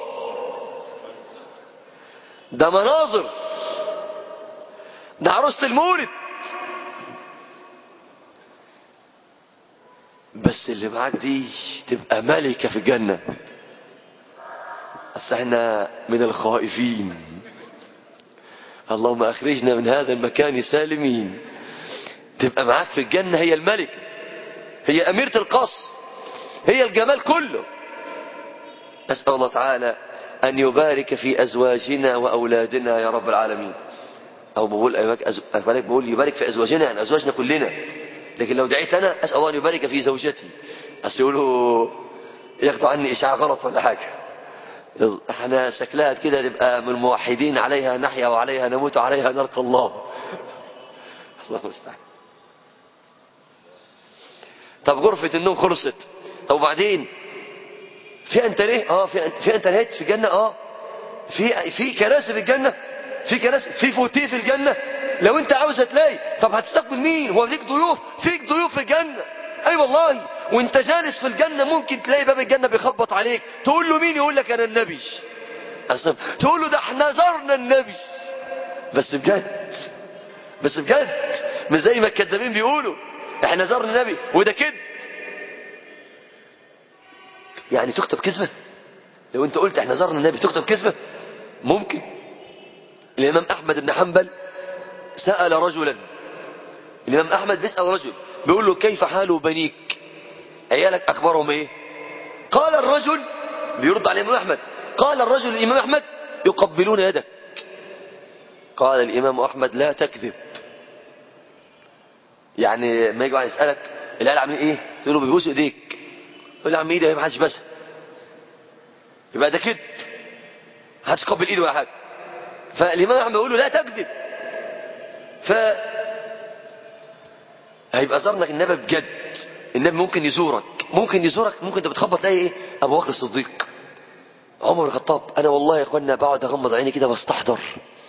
ده مناظر، ده عروسة المولد. بس اللي معاك دي تبقى ملكة في الجنة. بس احنا من الخائفين، اللهم اخرجنا من هذا المكان سالمين. تبقى معاك في الجنة هي الملكة، هي اميرة القصر، هي الجمال كله. اسأل الله تعالى ان يبارك في ازواجنا واولادنا يا رب العالمين. او بقول بقول يبارك في ازواجنا، يعني ازواجنا كلنا، لكن لو دعيت انا اسال الله ان يبارك في زوجتي، بس يقولوا ياخدوا عني اشاعه غلط ولا حاجه. احنا شكلها كده تبقى من الموحدين، عليها نحيا وعليها نموت وعليها نلقى الله. الله المستعان. طب غرفه النوم خلصت، طب وبعدين في انتريه؟ اه في في انتريهات في الجنه، اه في في كراسي في الجنه، في كراسي، في فوتيه في الجنه لو انت عاوز هتلاقي. طب هتستقبل مين؟ هو ليك ضيوف؟ فيك ضيوف في الجنه، اي أيوة والله. وانت جالس في الجنه ممكن تلاقي باب الجنه بيخبط عليك، تقول له مين؟ يقول لك انا النبي. تقول له ده احنا زرنا النبي. بس بجد، بس بجد مش زي ما الكذابين بيقولوا احنا زرنا النبي وده كده. يعني تكتب كذبه لو انت قلت احنا زرنا النبي، تكتب كذبه ممكن. الامام احمد بن حنبل سأل رجلا، الامام احمد بيسأل رجل بيقول له كيف حال بنيك، عيالك اخبارهم ايه؟ قال الرجل، بيرد على الامام احمد، قال الرجل الامام احمد يقبلون يدك. قال الامام احمد لا تكذب. يعني ما يجي واحد يسالك العيال عاملين ايه، تقول له بيبوس ايديك، يقول له يا عم ايدي ما حدش بسها، يبقى ده كذب، ما حدش قبل ايده ولا حاجه. فالامام احمد يقول له لا تكذب. ف هيبقى زرنا النبي بجد، النبي ممكن يزورك ممكن يزورك ممكن انت بتخبط تلاقي ايه ابو بكر الصديق، عمر بن الخطاب. انا والله يا اخوانا بقعد اغمض عيني كده بستحضر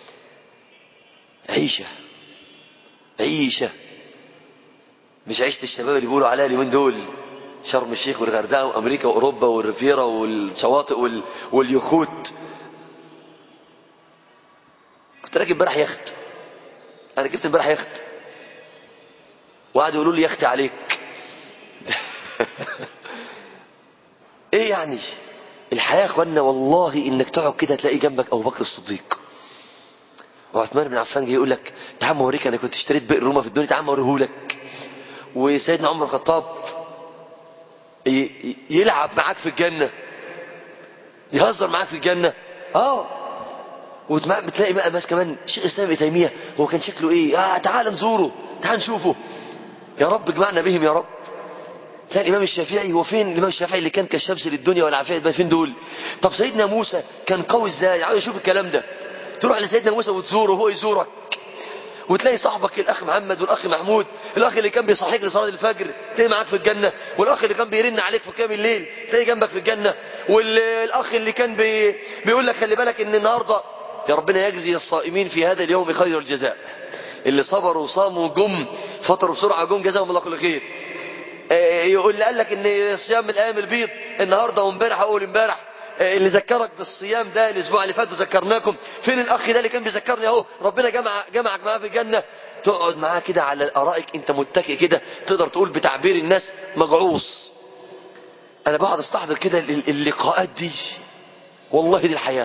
عيشه عيشه مش عيشه الشباب اللي بيقولوا عليها اليومين دول شرم الشيخ والغردقه وامريكا واوروبا والريفيرا والشواطئ وال... واليخوت. كنت راكب امبارح يخت، انا جبت امبارح يخت وقعدوا يقولوا لي يختي عليك ايه يعني الحياه يا اخوانا؟ والله انك تقعد كده تلاقي جنبك ابو بكر الصديق وعثمان بن عفان جاي يقول لك تعال اوريك انا كنت اشتريت بئر روما في الدنيا، تعال اوريهولك. وسيدنا عمر الخطاب يلعب معاك في الجنه، يهزر معاك في الجنه. اه وبتلاقي بقى ناس كمان شيخ الاسلام ابن تيميه هو كان شكله ايه؟ اه تعال نزوره تعال نشوفه، يا رب اجمعنا بهم يا رب. تلاقي الامام الشافعي، هو فين الامام الشافعي اللي كان كالشمس للدنيا والعافيه؟ بقى فين دول؟ طب سيدنا موسى كان قوي ازاي؟ عاوز اشوف الكلام ده. تروح لسيدنا موسى وتزوره وهو يزورك، وتلاقي صاحبك الاخ محمد والاخ محمود، الاخ اللي كان بيصحيك لصلاه الفجر تلاقي معاك في الجنه، والاخ اللي كان بيرن عليك في قيام الليل تلاقي جنبك في الجنه، والاخ اللي كان بي... بيقول لك خلي بالك ان النهارده يا ربنا يجزي الصائمين في هذا اليوم خير الجزاء، اللي صبروا وصاموا جم فطروا بسرعه جم جزاهم الله كل خير. يقول اللي قال لك ان صيام الايام البيض النهارده وامبارح اول امبارح اللي ذكرك بالصيام ده الاسبوع اللي فات ذكرناكم، فين الاخ ده اللي كان بيذكرني اهو ربنا جمع جمعك معاه في الجنه. تقعد معاه كده على الارائك انت متكئ كده تقدر تقول بتعبير الناس مجعوص. انا بقعد استحضر كده اللقاءات دي، والله دي الحياه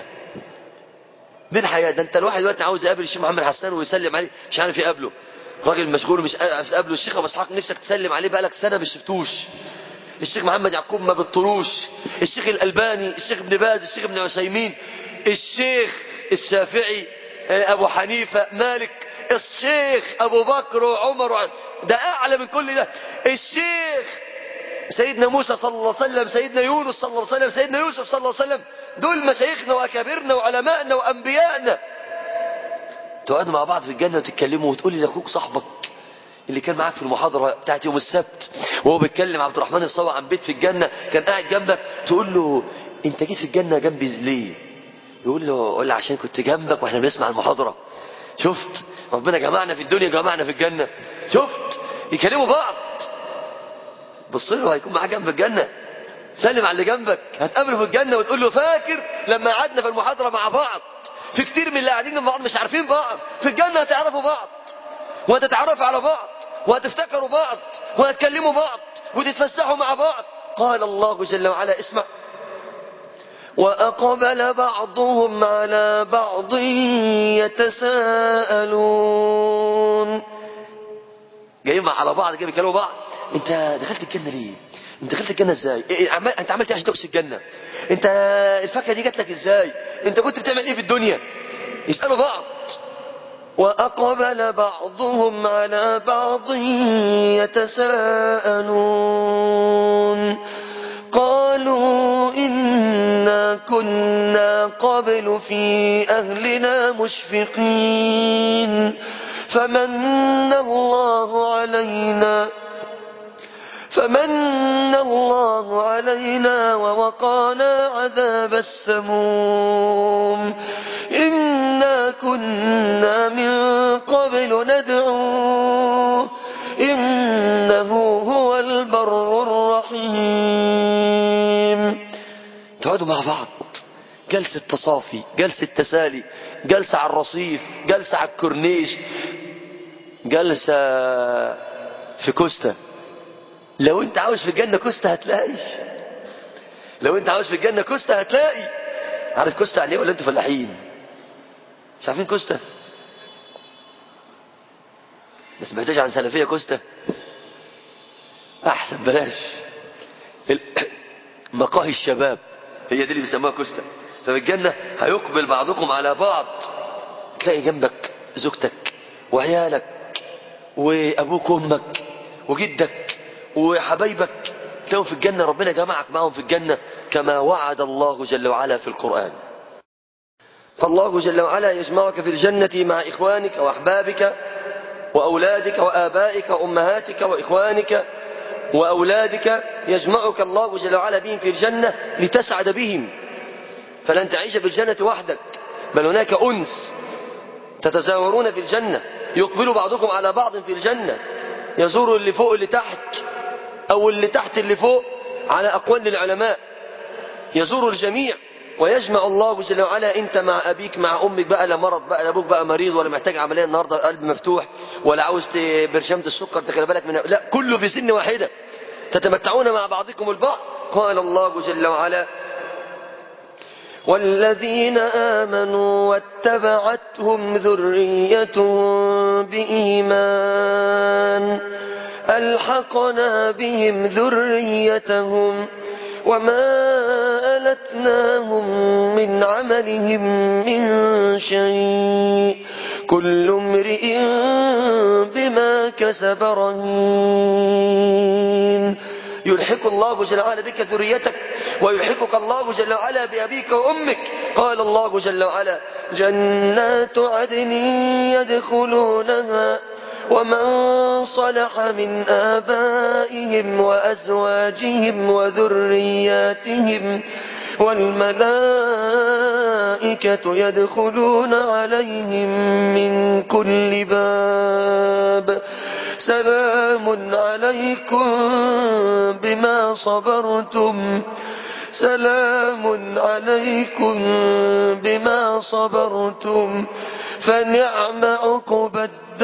دي الحياه. ده انت الواحد دلوقتي عاوز يقابل الشيخ محمد حسان ويسلم عليه مش عارف يقابله، راجل مشغول مش عارف يقابله. الشيخ ابو اسحاق نفسك تسلم عليه بقالك سنه مش شفتوش. الشيخ محمد يعقوب ما بتطروش، الشيخ الألباني، الشيخ ابن باز، الشيخ ابن عثيمين، الشيخ الشافعي، أبو حنيفة، مالك، الشيخ أبو بكر وعمر وع... ده أعلى من كل ده. الشيخ سيدنا موسى صلى الله عليه وسلم، سيدنا يونس صلى الله عليه وسلم، سيدنا يوسف صلى الله عليه وسلم، دول مشايخنا وأكابرنا وعلمائنا وأنبيائنا. تقعدوا مع بعض في الجنة وتتكلموا وتقولي لأخوك صاحبك اللي كان معاك في المحاضرة بتاعت يوم السبت وهو بيتكلم عبد الرحمن الصوى عن بيت في الجنة كان قاعد جنبك، تقول له انت جيت في الجنة جنبي ليه؟ يقول له قول له عشان كنت جنبك واحنا بنسمع المحاضرة. شفت ربنا جمعنا في الدنيا جمعنا في الجنة. شفت يكلموا بعض. بص له هيكون معاك جنب الجنة، سلم على اللي جنبك هتقابله في الجنة وتقول له فاكر لما قعدنا في المحاضرة مع بعض؟ في كتير من اللي قاعدين جنب بعض مش عارفين بعض، في الجنة هتعرفوا بعض وهتتعرفوا على بعض وهتفتكروا بعض وهتكلموا بعض وتتفسحوا مع بعض. قال الله جل وعلا اسمع: وأقبل بعضهم على بعض يتساءلون. جايين على بعض كده بيكلموا بعض. انت دخلت الجنة ليه؟ انت دخلت الجنة ازاي؟ إيه عمال... انت عملت ايه عشان تخش الجنة؟ انت الفاكهة دي جات لك ازاي؟ انت كنت بتعمل ايه في الدنيا؟ يسألوا بعض. وأقبل بعضهم على بعض يتساءلون قالوا إنا كنا قبل في أهلنا مشفقين فمن الله علينا فمن الله علينا ووقانا عذاب السموم إنا كنا من قبل ندعوه إنه هو البر الرحيم. تقعدوا مع بعض جلسة تصافي، جلسة تسالي، جلسة على الرصيف، جلسة على الكورنيش، جلسة في كوستا. لو انت عاوز في الجنة كوستا هتلاقي، لو انت عاوز في الجنة كوستا هتلاقي. عارف كوستا يعني ايه ولا انتوا فلاحين مش عارفين كوستا؟ ما سمعتوش عن سلفية كوستا؟ احسن بلاش. مقاهي الشباب هي دي اللي بيسموها كوستا. ففي الجنة هيقبل بعضكم على بعض، تلاقي جنبك زوجتك وعيالك وابوك وامك وجدك وحبايبك، تلاقوا في الجنة ربنا جمعك معهم في الجنة كما وعد الله جل وعلا في القرآن. فالله جل وعلا يجمعك في الجنة مع إخوانك وأحبابك وأولادك وآبائك وأمهاتك وإخوانك وأولادك يجمعك الله جل وعلا بهم في الجنة لتسعد بهم، فلن تعيش في الجنة وحدك، بل هناك أنس، تتزاورون في الجنة، يقبل بعضكم على بعض في الجنة، يزور اللي فوق اللي تحت، أو اللي تحت اللي فوق على أقوال العلماء، يزور الجميع، ويجمع الله جل وعلا. انت مع ابيك مع امك بقى، لا مرض بقى، لا ابوك بقى مريض ولا محتاج عمليه النهارده قلب مفتوح، ولا عاوز برشامه السكر تخلي بالك من، لا، كله في سن واحده، تتمتعون مع بعضكم البعض. قال الله جل وعلا: والذين آمنوا واتبعتهم ذريتهم بإيمان ألحقنا بهم ذريتهم وما ألتناهم من عملهم من شيء كل امرئ بما كسب رهين. يلحق الله جل وعلا بك ذريتك، ويلحقك الله جل وعلا بأبيك وأمك. قال الله جل وعلا: جنات عدن يدخلونها ومن صلح من آبائهم وأزواجهم وذرياتهم والملائكة يدخلون عليهم من كل باب سلام عليكم بما صبرتم سلام عليكم بما صبرتم فنعم عقبى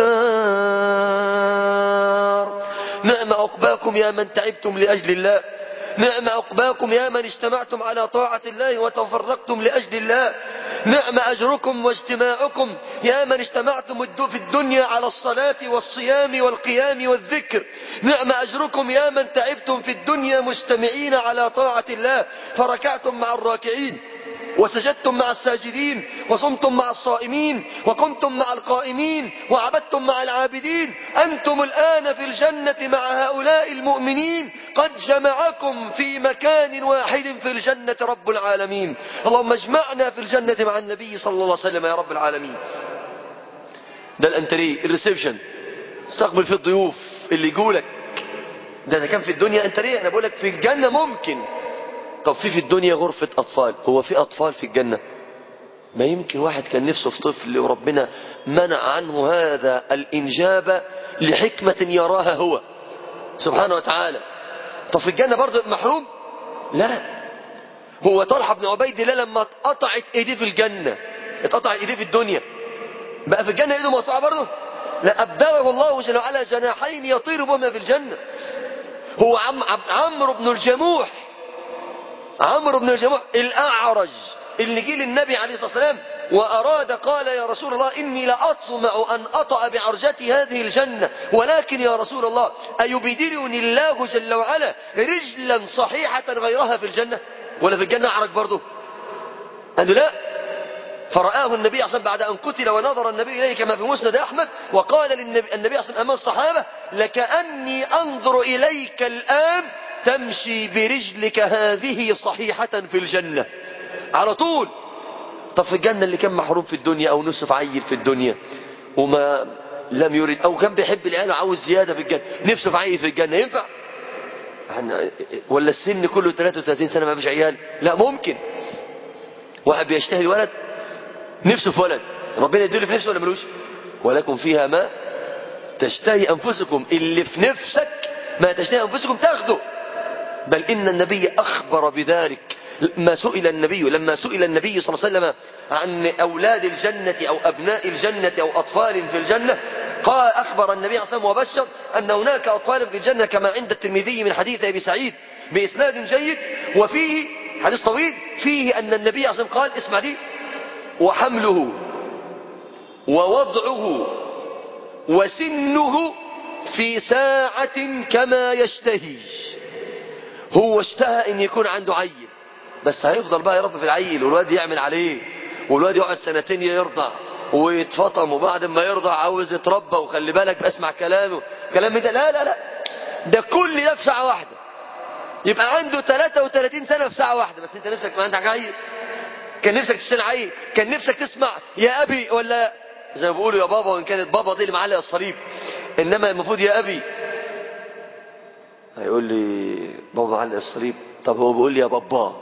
الدار. نعم عقباكم يا من تعبتم لأجل الله، نعم عقباكم يا من اجتمعتم على طاعة الله وتفرقتم لأجل الله، نعم أجركم واجتماعكم يا من اجتمعتم في الدنيا على الصلاة والصيام والقيام والذكر، نعم أجركم يا من تعبتم في الدنيا مجتمعين على طاعة الله فركعتم مع الراكعين وسجدتم مع الساجدين وصمتم مع الصائمين وقمتم مع القائمين وعبدتم مع العابدين. أنتم الآن في الجنة مع هؤلاء المؤمنين، قد جمعكم في مكان واحد في الجنة رب العالمين. اللهم اجمعنا في الجنة مع النبي صلى الله عليه وسلم يا رب العالمين. ده الانتري الريسبشن، استقبل في الضيوف اللي يقولك ده إذا كان في الدنيا انتري، أنا بقولك في الجنة ممكن. طب في في الدنيا غرفة أطفال، هو في أطفال في الجنة؟ ما يمكن واحد كان نفسه في طفل وربنا منع عنه هذا الإنجاب لحكمة يراها هو سبحانه وتعالى. طب في الجنة برضه محروم؟ لا. هو طلحة بن عبيد الله لما اتقطعت ايديه في الجنة، اتقطعت ايديه في الدنيا، بقى في الجنة ايده مقطوعة برضه؟ لا، أبدله الله جل وعلا جناحين يطير بهما في الجنة. هو عم عمرو بن الجموح، عمرو بن الجموح الأعرج اللي جه للنبي عليه الصلاة والسلام وأراد، قال: يا رسول الله إني لأطمع أن أطأ بعرجتي هذه الجنة، ولكن يا رسول الله أيبدلني الله جل وعلا رجلا صحيحة غيرها في الجنة؟ ولا في الجنة أعرج برضه؟ قال له لا. فرآه النبي صلى الله عليه وسلم بعد أن قتل ونظر النبي إليه كما في مسند أحمد، وقال للنبي النبي صلى الله عليه وسلم أمام الصحابة: لكأني أنظر إليك الآن تمشي برجلك هذه صحيحة في الجنة على طول. طب في الجنة اللي كان محروم في الدنيا أو نصف عيل في الدنيا وما لم يرد، أو كان بيحب العيال وعاوز زيادة في الجنة، نفسه في عيل في الجنة، ينفع؟ ولا السن كله ثلاثة وثلاثين سنة ما فيش عيال؟ لا، ممكن. واحد بيشتهي الولد، نفسه في ولد، ربنا يديله في نفسه ولا ملوش؟ ولكم فيها ما تشتهي أنفسكم، اللي في نفسك ما تشتهي أنفسكم تاخده. بل إن النبي أخبر بذلك. ما سئل النبي لما سئل النبي صلى الله عليه وسلم عن أولاد الجنة أو أبناء الجنة أو أطفال في الجنة، قال أخبر النبي صلى الله عليه وسلم وبشر أن هناك أطفال في الجنة كما عند الترمذي من حديث أبي سعيد بإسناد جيد، وفيه حديث طويل فيه أن النبي صلى الله عليه وسلم قال: اسمع دي: وحمله ووضعه وسنه في ساعة كما يشتهي. هو اشتهى ان يكون عنده عيل، بس هيفضل بقى يربي في العيل والواد يعمل عليه، والواد يقعد سنتين يرضع ويتفطم، وبعد ما يرضع عاوز يتربى، وخلي بالك اسمع كلامه كلام ده. لا لا لا، ده كل ده في ساعة واحدة. يبقى عنده ثلاثة وثلاثين سنة في ساعة واحدة. بس انت نفسك ما عندك عيل؟ كان نفسك تشتري عيل؟ كان نفسك تسمع يا ابي ولا زي ما بيقولوا يا بابا، وان كانت بابا دي اللي معلق الصليب، انما المفروض يا ابي. هيقول لي بابا معلق الصليب. طب هو بيقول لي يا بابا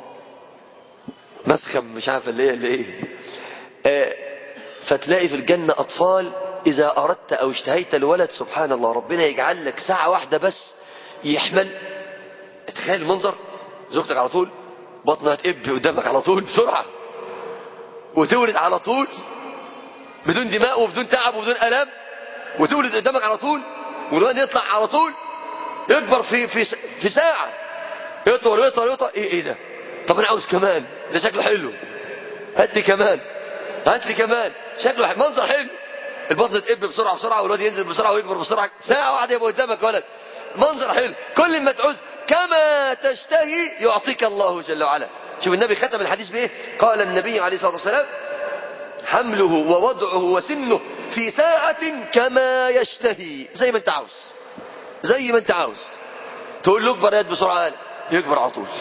مسخم مش عارف اللي هي اللي ايه. آه فتلاقي في الجنة أطفال إذا أردت أو اشتهيت الولد سبحان الله ربنا يجعل لك ساعة واحدة بس يحمل. تخيل المنظر، زوجتك على طول بطنها تقب قدامك على طول بسرعة وتولد على طول بدون دماء وبدون تعب وبدون ألم، وتولد قدامك على طول، والولد يطلع على طول يكبر في في في ساعة، يطول يطول يطول. ايه ايه ده؟ طب انا عاوز كمان، ده شكله حلو، هات لي كمان، هات لي كمان، شكله حلو. منظر حلو، البطن تقب بسرعة بسرعة والولد ينزل بسرعة ويكبر بسرعة، ساعة واحدة يبقى قدامك ولد، منظر حلو. كل ما تعوز كما تشتهي يعطيك الله جل وعلا. شوف النبي ختم الحديث بايه؟ قال النبي عليه الصلاة والسلام حمله ووضعه وسنه في ساعة كما يشتهي، زي ما انت عاوز، زي ما انت عاوز. تقول له اكبر يد بسرعة يكبر على طول.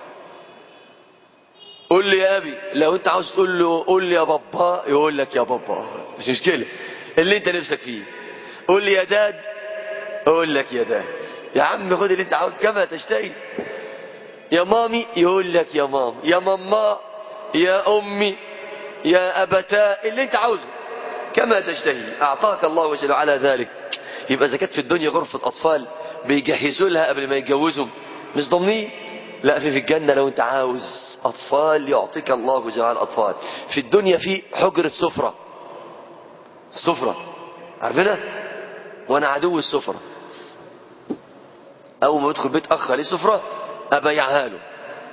قول لي يا ابي، لو انت عاوز تقول له قول لي يا بابا يقول لك يا بابا، مش مشكلة اللي انت نفسك فيه. قول لي يا داد اقول لك يا داد، يا عم خد اللي انت عاوز كما تشتهي. يا مامي يقول لك يا مام، يا ماما، يا امي، يا ابتاه، اللي انت عاوزه كما تشتهي اعطاك الله جل وعلا ذلك. يبقى اذا كانت في الدنيا غرفة اطفال بيجهزوا لها قبل ما يتجوزوا مش ضامنين، لا في في الجنة لو انت عاوز اطفال يعطيك الله جل وعلا اطفال. في الدنيا في حجرة سفرة، السفرة عارفينها؟ وانا عدو السفرة، اول ما يدخل بيت اخ عليه سفرة ابيعها له،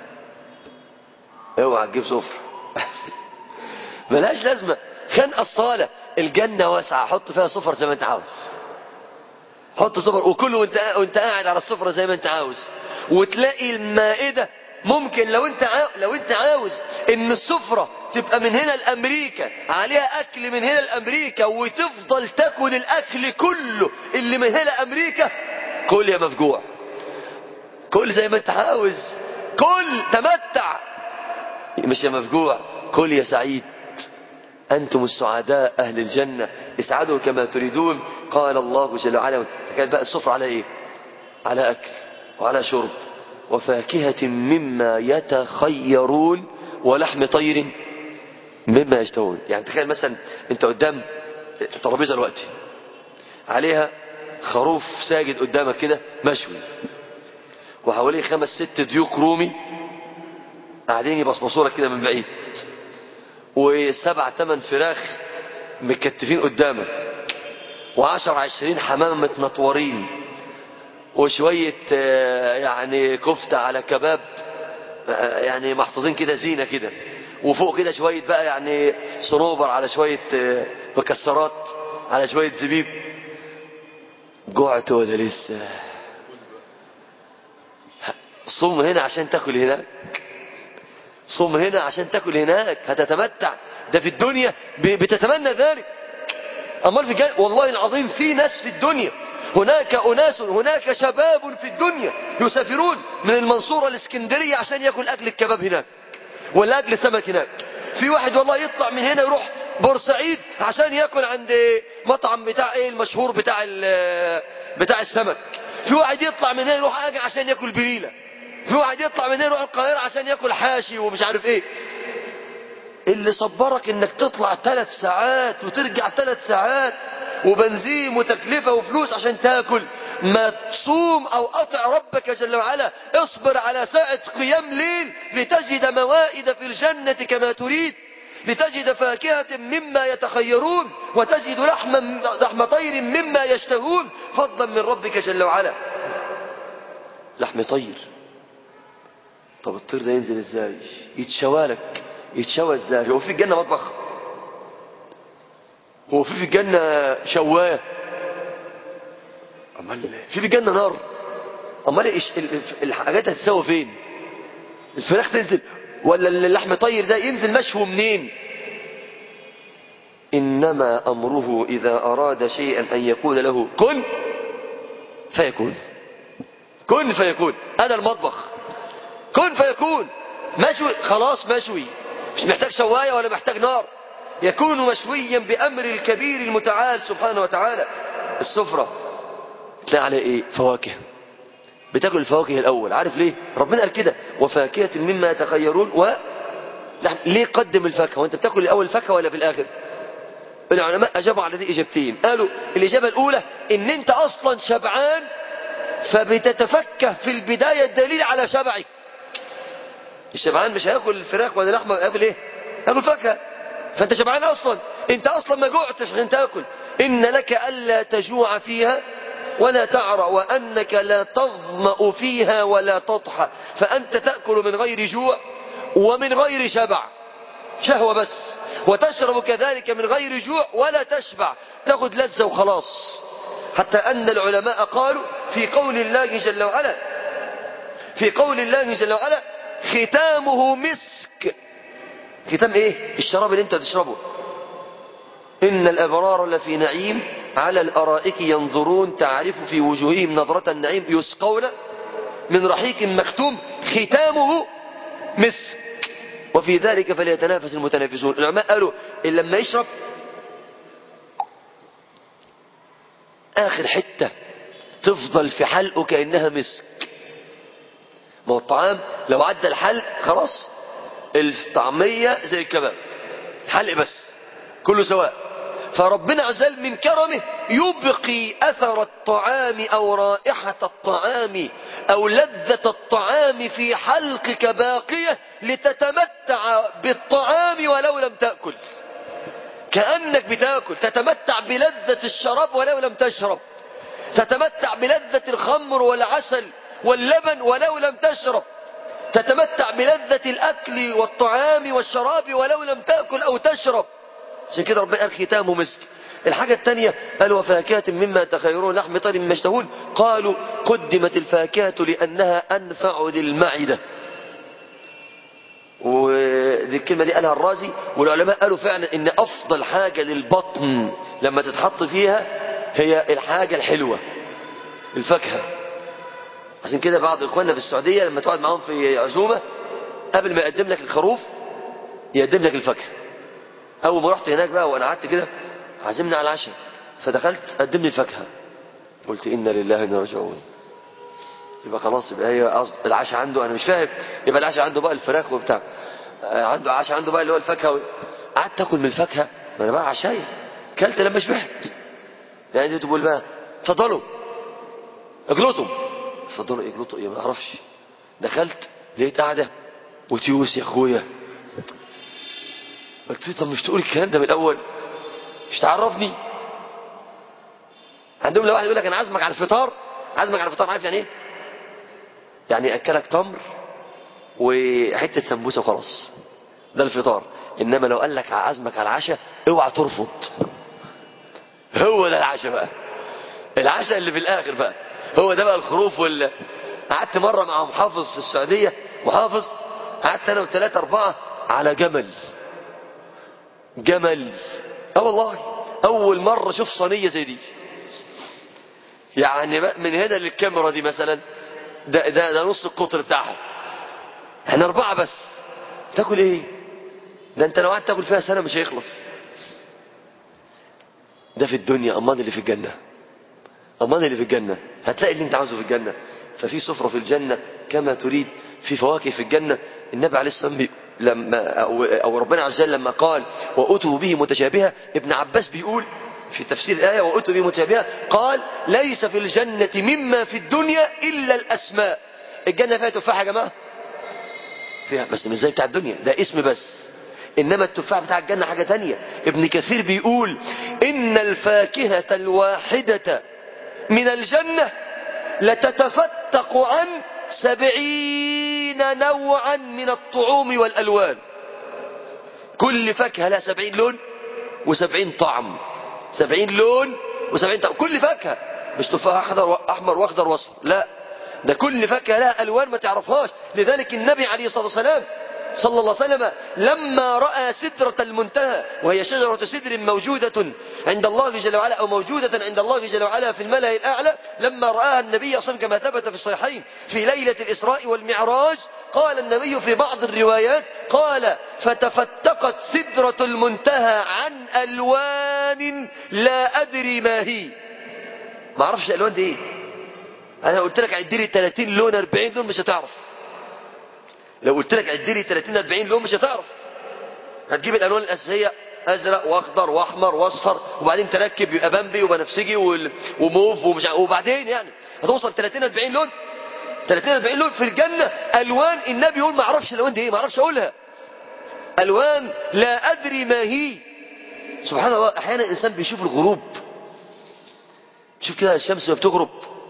اوعى تجيب سفرة ملهاش لازمة، خنقة الصالة. الجنة واسعة، حط فيها سفر زي ما انت عاوز، حط سفر وكله وانت وانت قاعد على السفرة زي ما انت عاوز. وتلاقي المائدة ممكن لو انت عاوز لو انت عاوز ان السفرة تبقى من هنا لامريكا عليها اكل من هنا لامريكا وتفضل تاكل الاكل كله اللي من هنا لامريكا، كل يا مفجوع، كل زي ما انت عاوز، كل تمتع، مش يا مفجوع، كل يا سعيد. أنتم السعداء أهل الجنة، اسعدوا كما تريدون. قال الله جل وعلا، كانت بقى السفرة على إيه؟ على أكل وعلى شرب وفاكهة مما يتخيرون ولحم طير مما يشتهون. يعني تخيل مثلا أنت قدام ترابيزة الوقت عليها خروف ساجد قدامك كده مشوي، وحواليه خمس ست ديوك رومي قاعدين يبصبصوا لك كده من بعيد، وسبع ثمان فراخ متكتفين قدامك، وعشر عشرين حمامة متنطورين، وشوية يعني كفتة على كباب يعني محطوطين كده زينة كده، وفوق كده شوية بقى يعني صنوبر على شوية مكسرات على شوية زبيب. جوعت ولا لسه؟ صوم هنا عشان تاكل هناك، صوم هنا عشان تاكل هناك، هتتمتع. ده في الدنيا بتتمنى ذلك، امال في الجنة والله العظيم في ناس في الدنيا، هناك اناس، هناك شباب في الدنيا يسافرون من المنصورة الاسكندرية عشان ياكل اكل الكباب هناك ولا اكل السمك هناك. في واحد والله يطلع من هنا يروح بورسعيد عشان ياكل عند مطعم بتاع ايه المشهور بتاع بتاع السمك. في واحد يطلع من هنا يروح اجي عشان ياكل بريلة. في واحد يطلع من هنا يروح القاهرة عشان ياكل حاشي ومش عارف ايه. اللي صبرك انك تطلع ثلاث ساعات وترجع ثلاث ساعات وبنزين وتكلفة وفلوس عشان تاكل، ما تصوم او اطع ربك جل وعلا، اصبر على ساعة قيام ليل لتجد موائد في الجنة كما تريد، لتجد فاكهة مما يتخيرون وتجد لحم لحم طير مما يشتهون فضلا من ربك جل وعلا. لحم طير، طب الطير ده ينزل ازاي؟ يتشوى لك، يتشوى ازاي؟ هو في الجنة مطبخ؟ هو في في الجنة شواية؟ امال في في الجنة نار؟ امال إيش الحاجات هتتسوى فين؟ الفراخ تنزل ولا اللحم طير ده ينزل مشوي منين؟ انما امره اذا اراد شيئا ان يقول له كن فيكون، كن فيكون. هذا المطبخ، كن فيكون، مشوي خلاص، مشوي مش محتاج شواية ولا محتاج نار، يكون مشويا بأمر الكبير المتعال سبحانه وتعالى. السفرة تلاقي عليه ايه؟ فواكه، بتاكل الفواكه الأول. عارف ليه؟ ربنا قال كده وفاكهة مما يتخيرون و ليه قدم الفاكهة؟ وانت بتاكل الأول الفاكهة ولا في الآخر؟ العلماء أجابوا على دي إجابتين. قالوا الإجابة الأولى إن أنت أصلا شبعان فبتتفكه في البداية الدليل على شبعك. الشبعان مش هياكل الفراخ ولا اللحمة، هياكل إيه؟ هياكل فاكهة. فأنت شبعان أصلا، أنت أصلا ما جوعتش عشان تاكل. إن لك ألا تجوع فيها ولا تعرى وأنك لا تظمأ فيها ولا تضحى، فأنت تأكل من غير جوع ومن غير شبع، شهوة بس، وتشرب كذلك من غير جوع ولا تشبع، تاخد لذة وخلاص. حتى أن العلماء قالوا في قول الله جل وعلا في قول الله جل وعلا ختامه مسك. ختام ايه؟ الشراب اللي انت تشربه. إن الأبرار لفي نعيم على الأرائك ينظرون تعرف في وجوههم نظرة النعيم يسقون من رحيق مختوم ختامه مسك وفي ذلك فليتنافس المتنافسون. العلماء قالوا إن لما يشرب آخر حتة تفضل في حلقه كأنها مسك. ما هو الطعام لو عدى الحلق خلاص الطعمية زي الكباب، حلق بس كله سواء. فربنا عز وجل من كرمه يبقي أثر الطعام أو رائحة الطعام أو لذة الطعام في حلقك باقية لتتمتع بالطعام ولو لم تأكل، كأنك بتأكل، تتمتع بلذة الشراب ولو لم تشرب، تتمتع بلذة الخمر والعسل واللبن ولو لم تشرب، تتمتع بلذة الأكل والطعام والشراب ولو لم تأكل أو تشرب. عشان كده ربنا قال ختامه مسك. الحاجة الثانية قال وفاكهة مما تخيرون لحم طير مما يشتهون. قالوا قدمت الفاكهة لأنها أنفع للمعدة، ودي الكلمة دي قالها الرازي. والعلماء قالوا فعلا إن أفضل حاجة للبطن لما تتحط فيها هي الحاجة الحلوة، الفاكهة. عشان كده بعض إخواننا في السعودية لما تقعد معهم في عزومة قبل ما يقدم لك الخروف يقدم لك الفاكهة. أول ما رحت هناك بقى وأنا قعدت كده عزمنا على العشاء، فدخلت قدم لي الفاكهة، قلت إنا لله وإنا راجعون. يبقى خلاص يبقى هي العشاء عنده أنا مش فاهم، يبقى العشاء عنده بقى الفراخ وبتاع، عنده عشاء عنده بقى اللي هو الفاكهة. قعدت أكل من الفاكهة ما أنا بقى عشاية، كلت لما شبعت. يعني دي تقول بقى اتفضلوا اجلطوا، اتفضلوا اجلطوا ايه ما اعرفش. دخلت لقيت قاعدة وتيوس يا اخويا، قلت له طب مش تقول الكلام ده من الاول، مش تعرفني. عندهم لو واحد يقول لك انا عازمك على الفطار، عازمك على الفطار، عارف يعني ايه؟ يعني اكلك تمر وحته سمبوسه وخلاص، ده الفطار. انما لو قال لك عازمك على العشاء اوعى ترفض، هو ده العشاء بقى، العشاء اللي في الاخر بقى هو ده بقى الخروف. ولا قعدت مره مع محافظ في السعوديه، محافظ، قعدت انا وثلاثه اربعه على جمل جمل اه والله اول مره اشوف صينيه زي دي. يعني من هنا للكاميرا دي مثلا ده ده ده نص القطر بتاعها، احنا اربعه بس. تاكل ايه ده؟ انت لو قعدت تاكل فيها سنه مش هيخلص. ده في الدنيا، امان اللي في الجنه، امان اللي في الجنه هتلاقي اللي انت عاوزه في الجنه. ففي سفره في الجنه كما تريد، في فواكه في الجنه. النبي عليه الصلاه والسلام لما او, أو ربنا عز وجل لما قال واتوا به متشابهه، ابن عباس بيقول في تفسير الايه واتوا به متشابهه قال ليس في الجنه مما في الدنيا الا الاسماء. الجنه فيها تفاحه يا جماعه، فيها بس مش زي بتاع الدنيا، ده اسم بس. انما التفاح بتاع الجنه حاجه تانية. ابن كثير بيقول ان الفاكهه الواحده من الجنة لتتفتق عن سبعين نوعا من الطعوم والألوان. كل فاكهة لها سبعين لون وسبعين طعم، سبعين لون وسبعين طعم. كل فاكهة مش تفاح أخضر أحمر وأخضر وأصفر، لا، ده كل فاكهة لها ألوان ما تعرفهاش. لذلك النبي عليه الصلاة والسلام صلى الله عليه وسلم لما رأى سدرة المنتهى وهي شجرة سدر موجودة عند الله جل وعلا أو موجودة عند الله جل وعلا في الملأ الأعلى، لما رآها النبي صلى الله عليه وسلم كما ثبت في الصحيحين في ليلة الإسراء والمعراج، قال النبي في بعض الروايات قال فتفتقت سدرة المنتهى عن ألوان لا أدري ما هي. ما أعرفش الألوان دي إيه، انا قلت لك عد لي ثلاثين لون أربعين لون مش هتعرف. لو قلت لك عد لي ثلاثين أربعين لون مش هتعرف. هتجيب الالوان الاساسيه ازرق واخضر واحمر واصفر، وبعدين تركب يبقى بامبي وبنفسجي وموف ومش وبعدين يعني هتوصل ثلاثين أربعين لون. ثلاثين أربعين لون في الجنه، الوان النبي يقول ما اعرفش الالوان دي ايه، ما اعرفش اقولها، الوان لا ادري ما هي. سبحان الله. احيانا الانسان بيشوف الغروب، شوف كده الشمس وهي بتغرب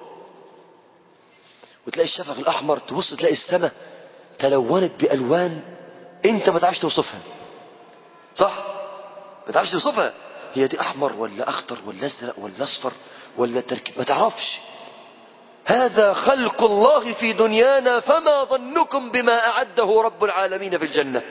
وتلاقي الشفق الاحمر، تبص تلاقي السماء تلونت بالوان انت ما تعرفش توصفها، صح؟ ما تعرفش توصفها، هي دي احمر ولا اخضر ولا ازرق ولا اصفر ولا تركيب، ما تعرفش. هذا خلق الله في دنيانا، فما ظنكم بما اعده رب العالمين في الجنه.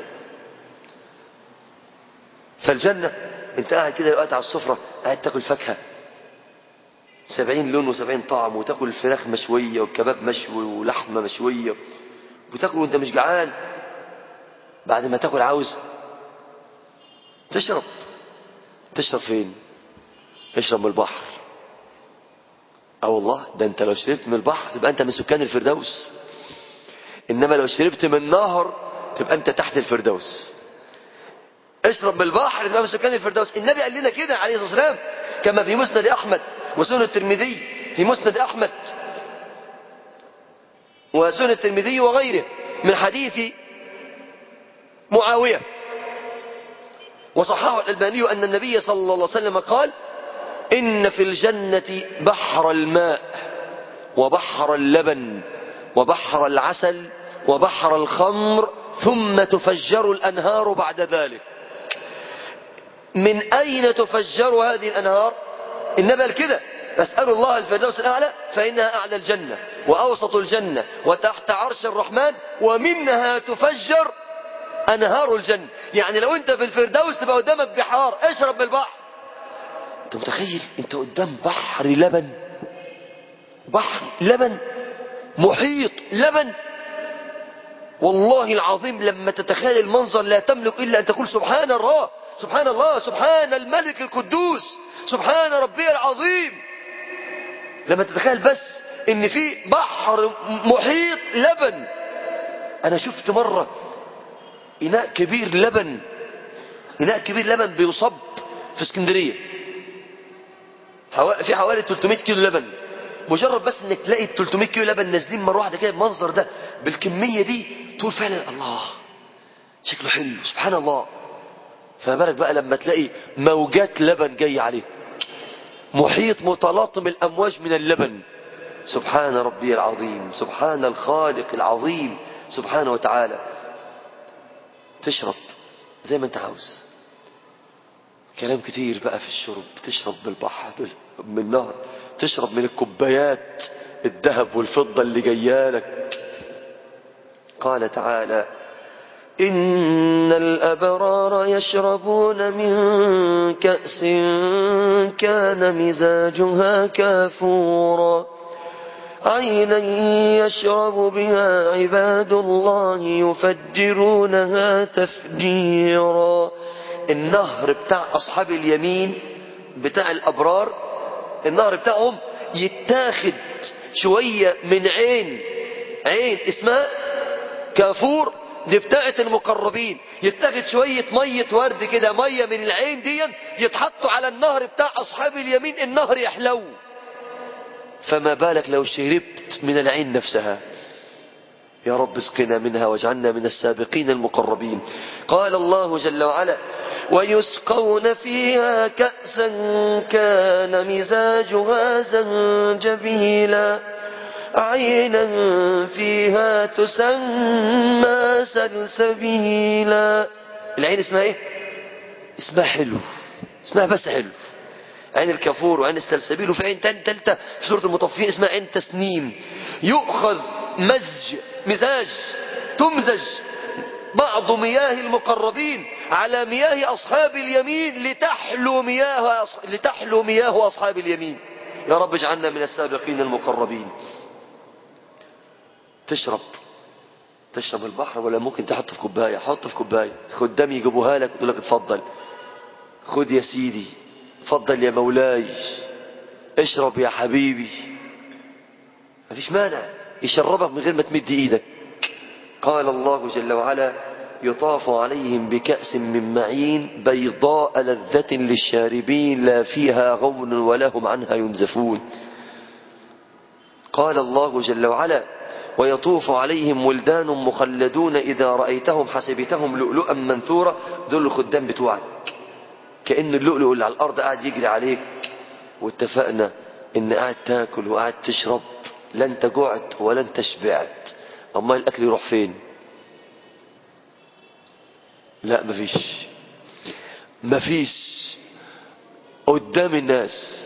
فالجنه انت قاعد كده دلوقتي على السفره، قاعد تاكل فاكهه سبعين لون وسبعين طعم، وتاكل الفراخ مشويه والكباب مشوي ولحمه مشويه، وتاكل وانت مش جعان. بعد ما تاكل عاوز تشرب. تشرب فين؟ اشرب من البحر. اه والله، ده انت لو شربت من البحر تبقى انت من سكان الفردوس، انما لو شربت من نهر تبقى انت تحت الفردوس. اشرب من البحر تبقى من سكان الفردوس. النبي قال لنا كده عليه الصلاه والسلام، كما في مسند احمد وسنن الترمذي، في مسند احمد وسنن الترمذي وغيره من حديث معاويه، وصححه الألباني أن النبي صلى الله عليه وسلم قال: إن في الجنة بحر الماء وبحر اللبن وبحر العسل وبحر الخمر، ثم تفجر الأنهار بعد ذلك. من أين تفجر هذه الأنهار؟ النبي قال كده: فاسألوا الله الفردوس الأعلى فإنها أعلى الجنة وأوسط الجنة وتحت عرش الرحمن، ومنها تفجر أنهار الجنة. يعني لو أنت في الفردوس تبقى قدامك بحار، اشرب من البحر. أنت متخيل أنت قدام بحر لبن، بحر لبن، محيط لبن. والله العظيم لما تتخيل المنظر لا تملك إلا أن تقول سبحان الله، سبحان الله، سبحان الملك القدوس، سبحان ربي العظيم. لما تتخيل بس ان في بحر محيط لبن. انا شفت مرة اناء كبير لبن، اناء كبير لبن بيصب في اسكندرية، في حوالي ثلاثمائة كيلو لبن. مجرد بس انك تلاقي ثلاثمائة كيلو لبن نازلين مرة واحدة كده بالمنظر ده بالكمية دي، تقول فعلا الله شكله حلو، سبحان الله. فما بالك بقى لما تلاقي موجات لبن جاي عليه، محيط متلاطم الامواج من اللبن. سبحان ربي العظيم، سبحان الخالق العظيم سبحانه وتعالى. تشرب زي ما انت عاوز، كلام كتير بقى في الشرب. تشرب بالبحر، تشرب من النهر، تشرب من الكوبايات الذهب والفضة اللي جيالك. قال تعالى: إن الأبرار يشربون من كأس كان مزاجها كافورا عينا يشرب بها عباد الله يفجرونها تفجيرا. النهر بتاع أصحاب اليمين بتاع الأبرار، النهر بتاعهم يتاخد شوية من عين، عين اسمها كافور، دي بتاعت المقربين. يتاخد شوية مية ورد كده، مية من العين دي يتحطوا على النهر بتاع أصحاب اليمين، النهر يحلو. فما بالك لو شربت من العين نفسها. يا رب اسقنا منها واجعلنا من السابقين المقربين. قال الله جل وعلا: ويسقون فيها كأسا كان مزاجها زنجبيلا عينا فيها تسمى سلسبيلا. العين اسمها ايه؟ اسمها حلو، اسمها بس حلو. عين الكافور وعين السلسبيل، وفي عين تالتة في سورة المطففين اسمها عين تسنيم. يؤخذ مزج مزاج تمزج بعض مياه المقربين على مياه أصحاب اليمين لتحلو مياه لتحلو مياه أصحاب اليمين. يا رب اجعلنا من السابقين المقربين. تشرب تشرب البحر، ولا ممكن تحط في كوباية؟ حط في كوباية، خدام يجيبوها لك يقول لك اتفضل، خد يا سيدي، اتفضل يا مولاي، اشرب يا حبيبي. مفيش مانع يشربك من غير ما تمد ايدك. قال الله جل وعلا يطاف عليهم بكأس من معين بيضاء لذة للشاربين لا فيها غول ولا هم عنها ينزفون. قال الله جل وعلا ويطوف عليهم ولدان مخلدون إذا رأيتهم حسبتهم لؤلؤا منثورا. دول الخدام بتوعك، كأن اللؤلؤ اللي على الأرض قاعد يجري عليك. واتفقنا إن قاعد تاكل وقاعد تشرب، لا انت جعت ولا انت شبعت. أما الأكل يروح فين؟ لا مفيش مفيش قدام الناس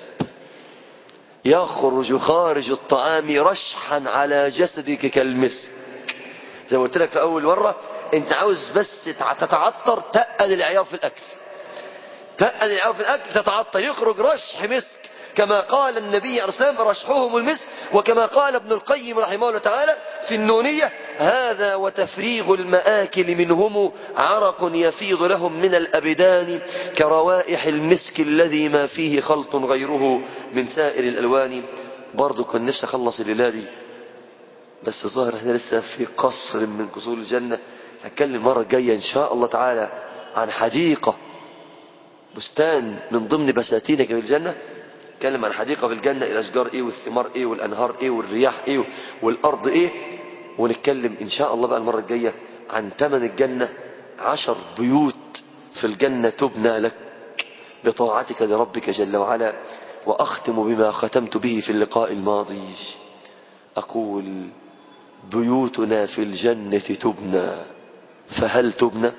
يخرج خارج الطعام رشحا على جسدك كالمسك. زي ما قلت لك في أول مرة، انت عاوز بس تتعطر، تقل العيار في الأكل، تقل العيار في الأكل تتعطر، يخرج رشح مسك كما قال النبي عليه الصلاة والسلام رشحهم المسك. وكما قال ابن القيم رحمه الله تعالى في النونية هذا وتفريغ المآكل منهم عرق يفيض لهم من الأبدان كروائح المسك الذي ما فيه خلط غيره من سائر الألوان. برضو كان نفسي أخلص الليلة دي، بس ظاهر احنا لسه في قصر من قصور الجنة. هتكلم المرة الجاية إن شاء الله تعالى عن حديقة، بستان من ضمن بساتينك في الجنة. نتكلم عن حديقة في الجنة، الأشجار إيه والثمار إيه والأنهار إيه والرياح إيه والأرض إيه. ونتكلم إن شاء الله بقى المرة الجاية عن ثمن الجنة، عشر بيوت في الجنة تبنى لك بطاعتك لربك جل وعلا. وأختم بما ختمت به في اللقاء الماضي، أقول بيوتنا في الجنة تبنى، فهل تبنى؟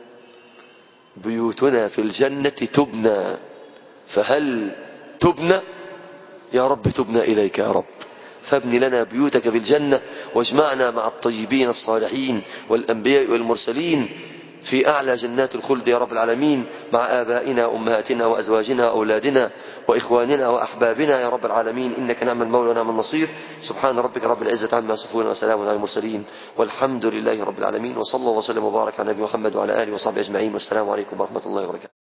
بيوتنا في الجنة تبنى، فهل تبنى؟ يا رب تبنى إليك يا رب، فابن لنا بيوتك في الجنة، واجمعنا مع الطيبين الصالحين والأنبياء والمرسلين في أعلى جنات الخلد يا رب العالمين، مع آبائنا أمهاتنا وأزواجنا أولادنا وإخواننا وأحبابنا يا رب العالمين، إنك نعم المولى ونعم النصير. سبحان ربك رب العزة عما يصفون وسلام على المرسلين والحمد لله رب العالمين. وصلى الله وسلم وبارك على نبي محمد وعلى آله وصحبه أجمعين، والسلام عليكم ورحمة الله وبركاته.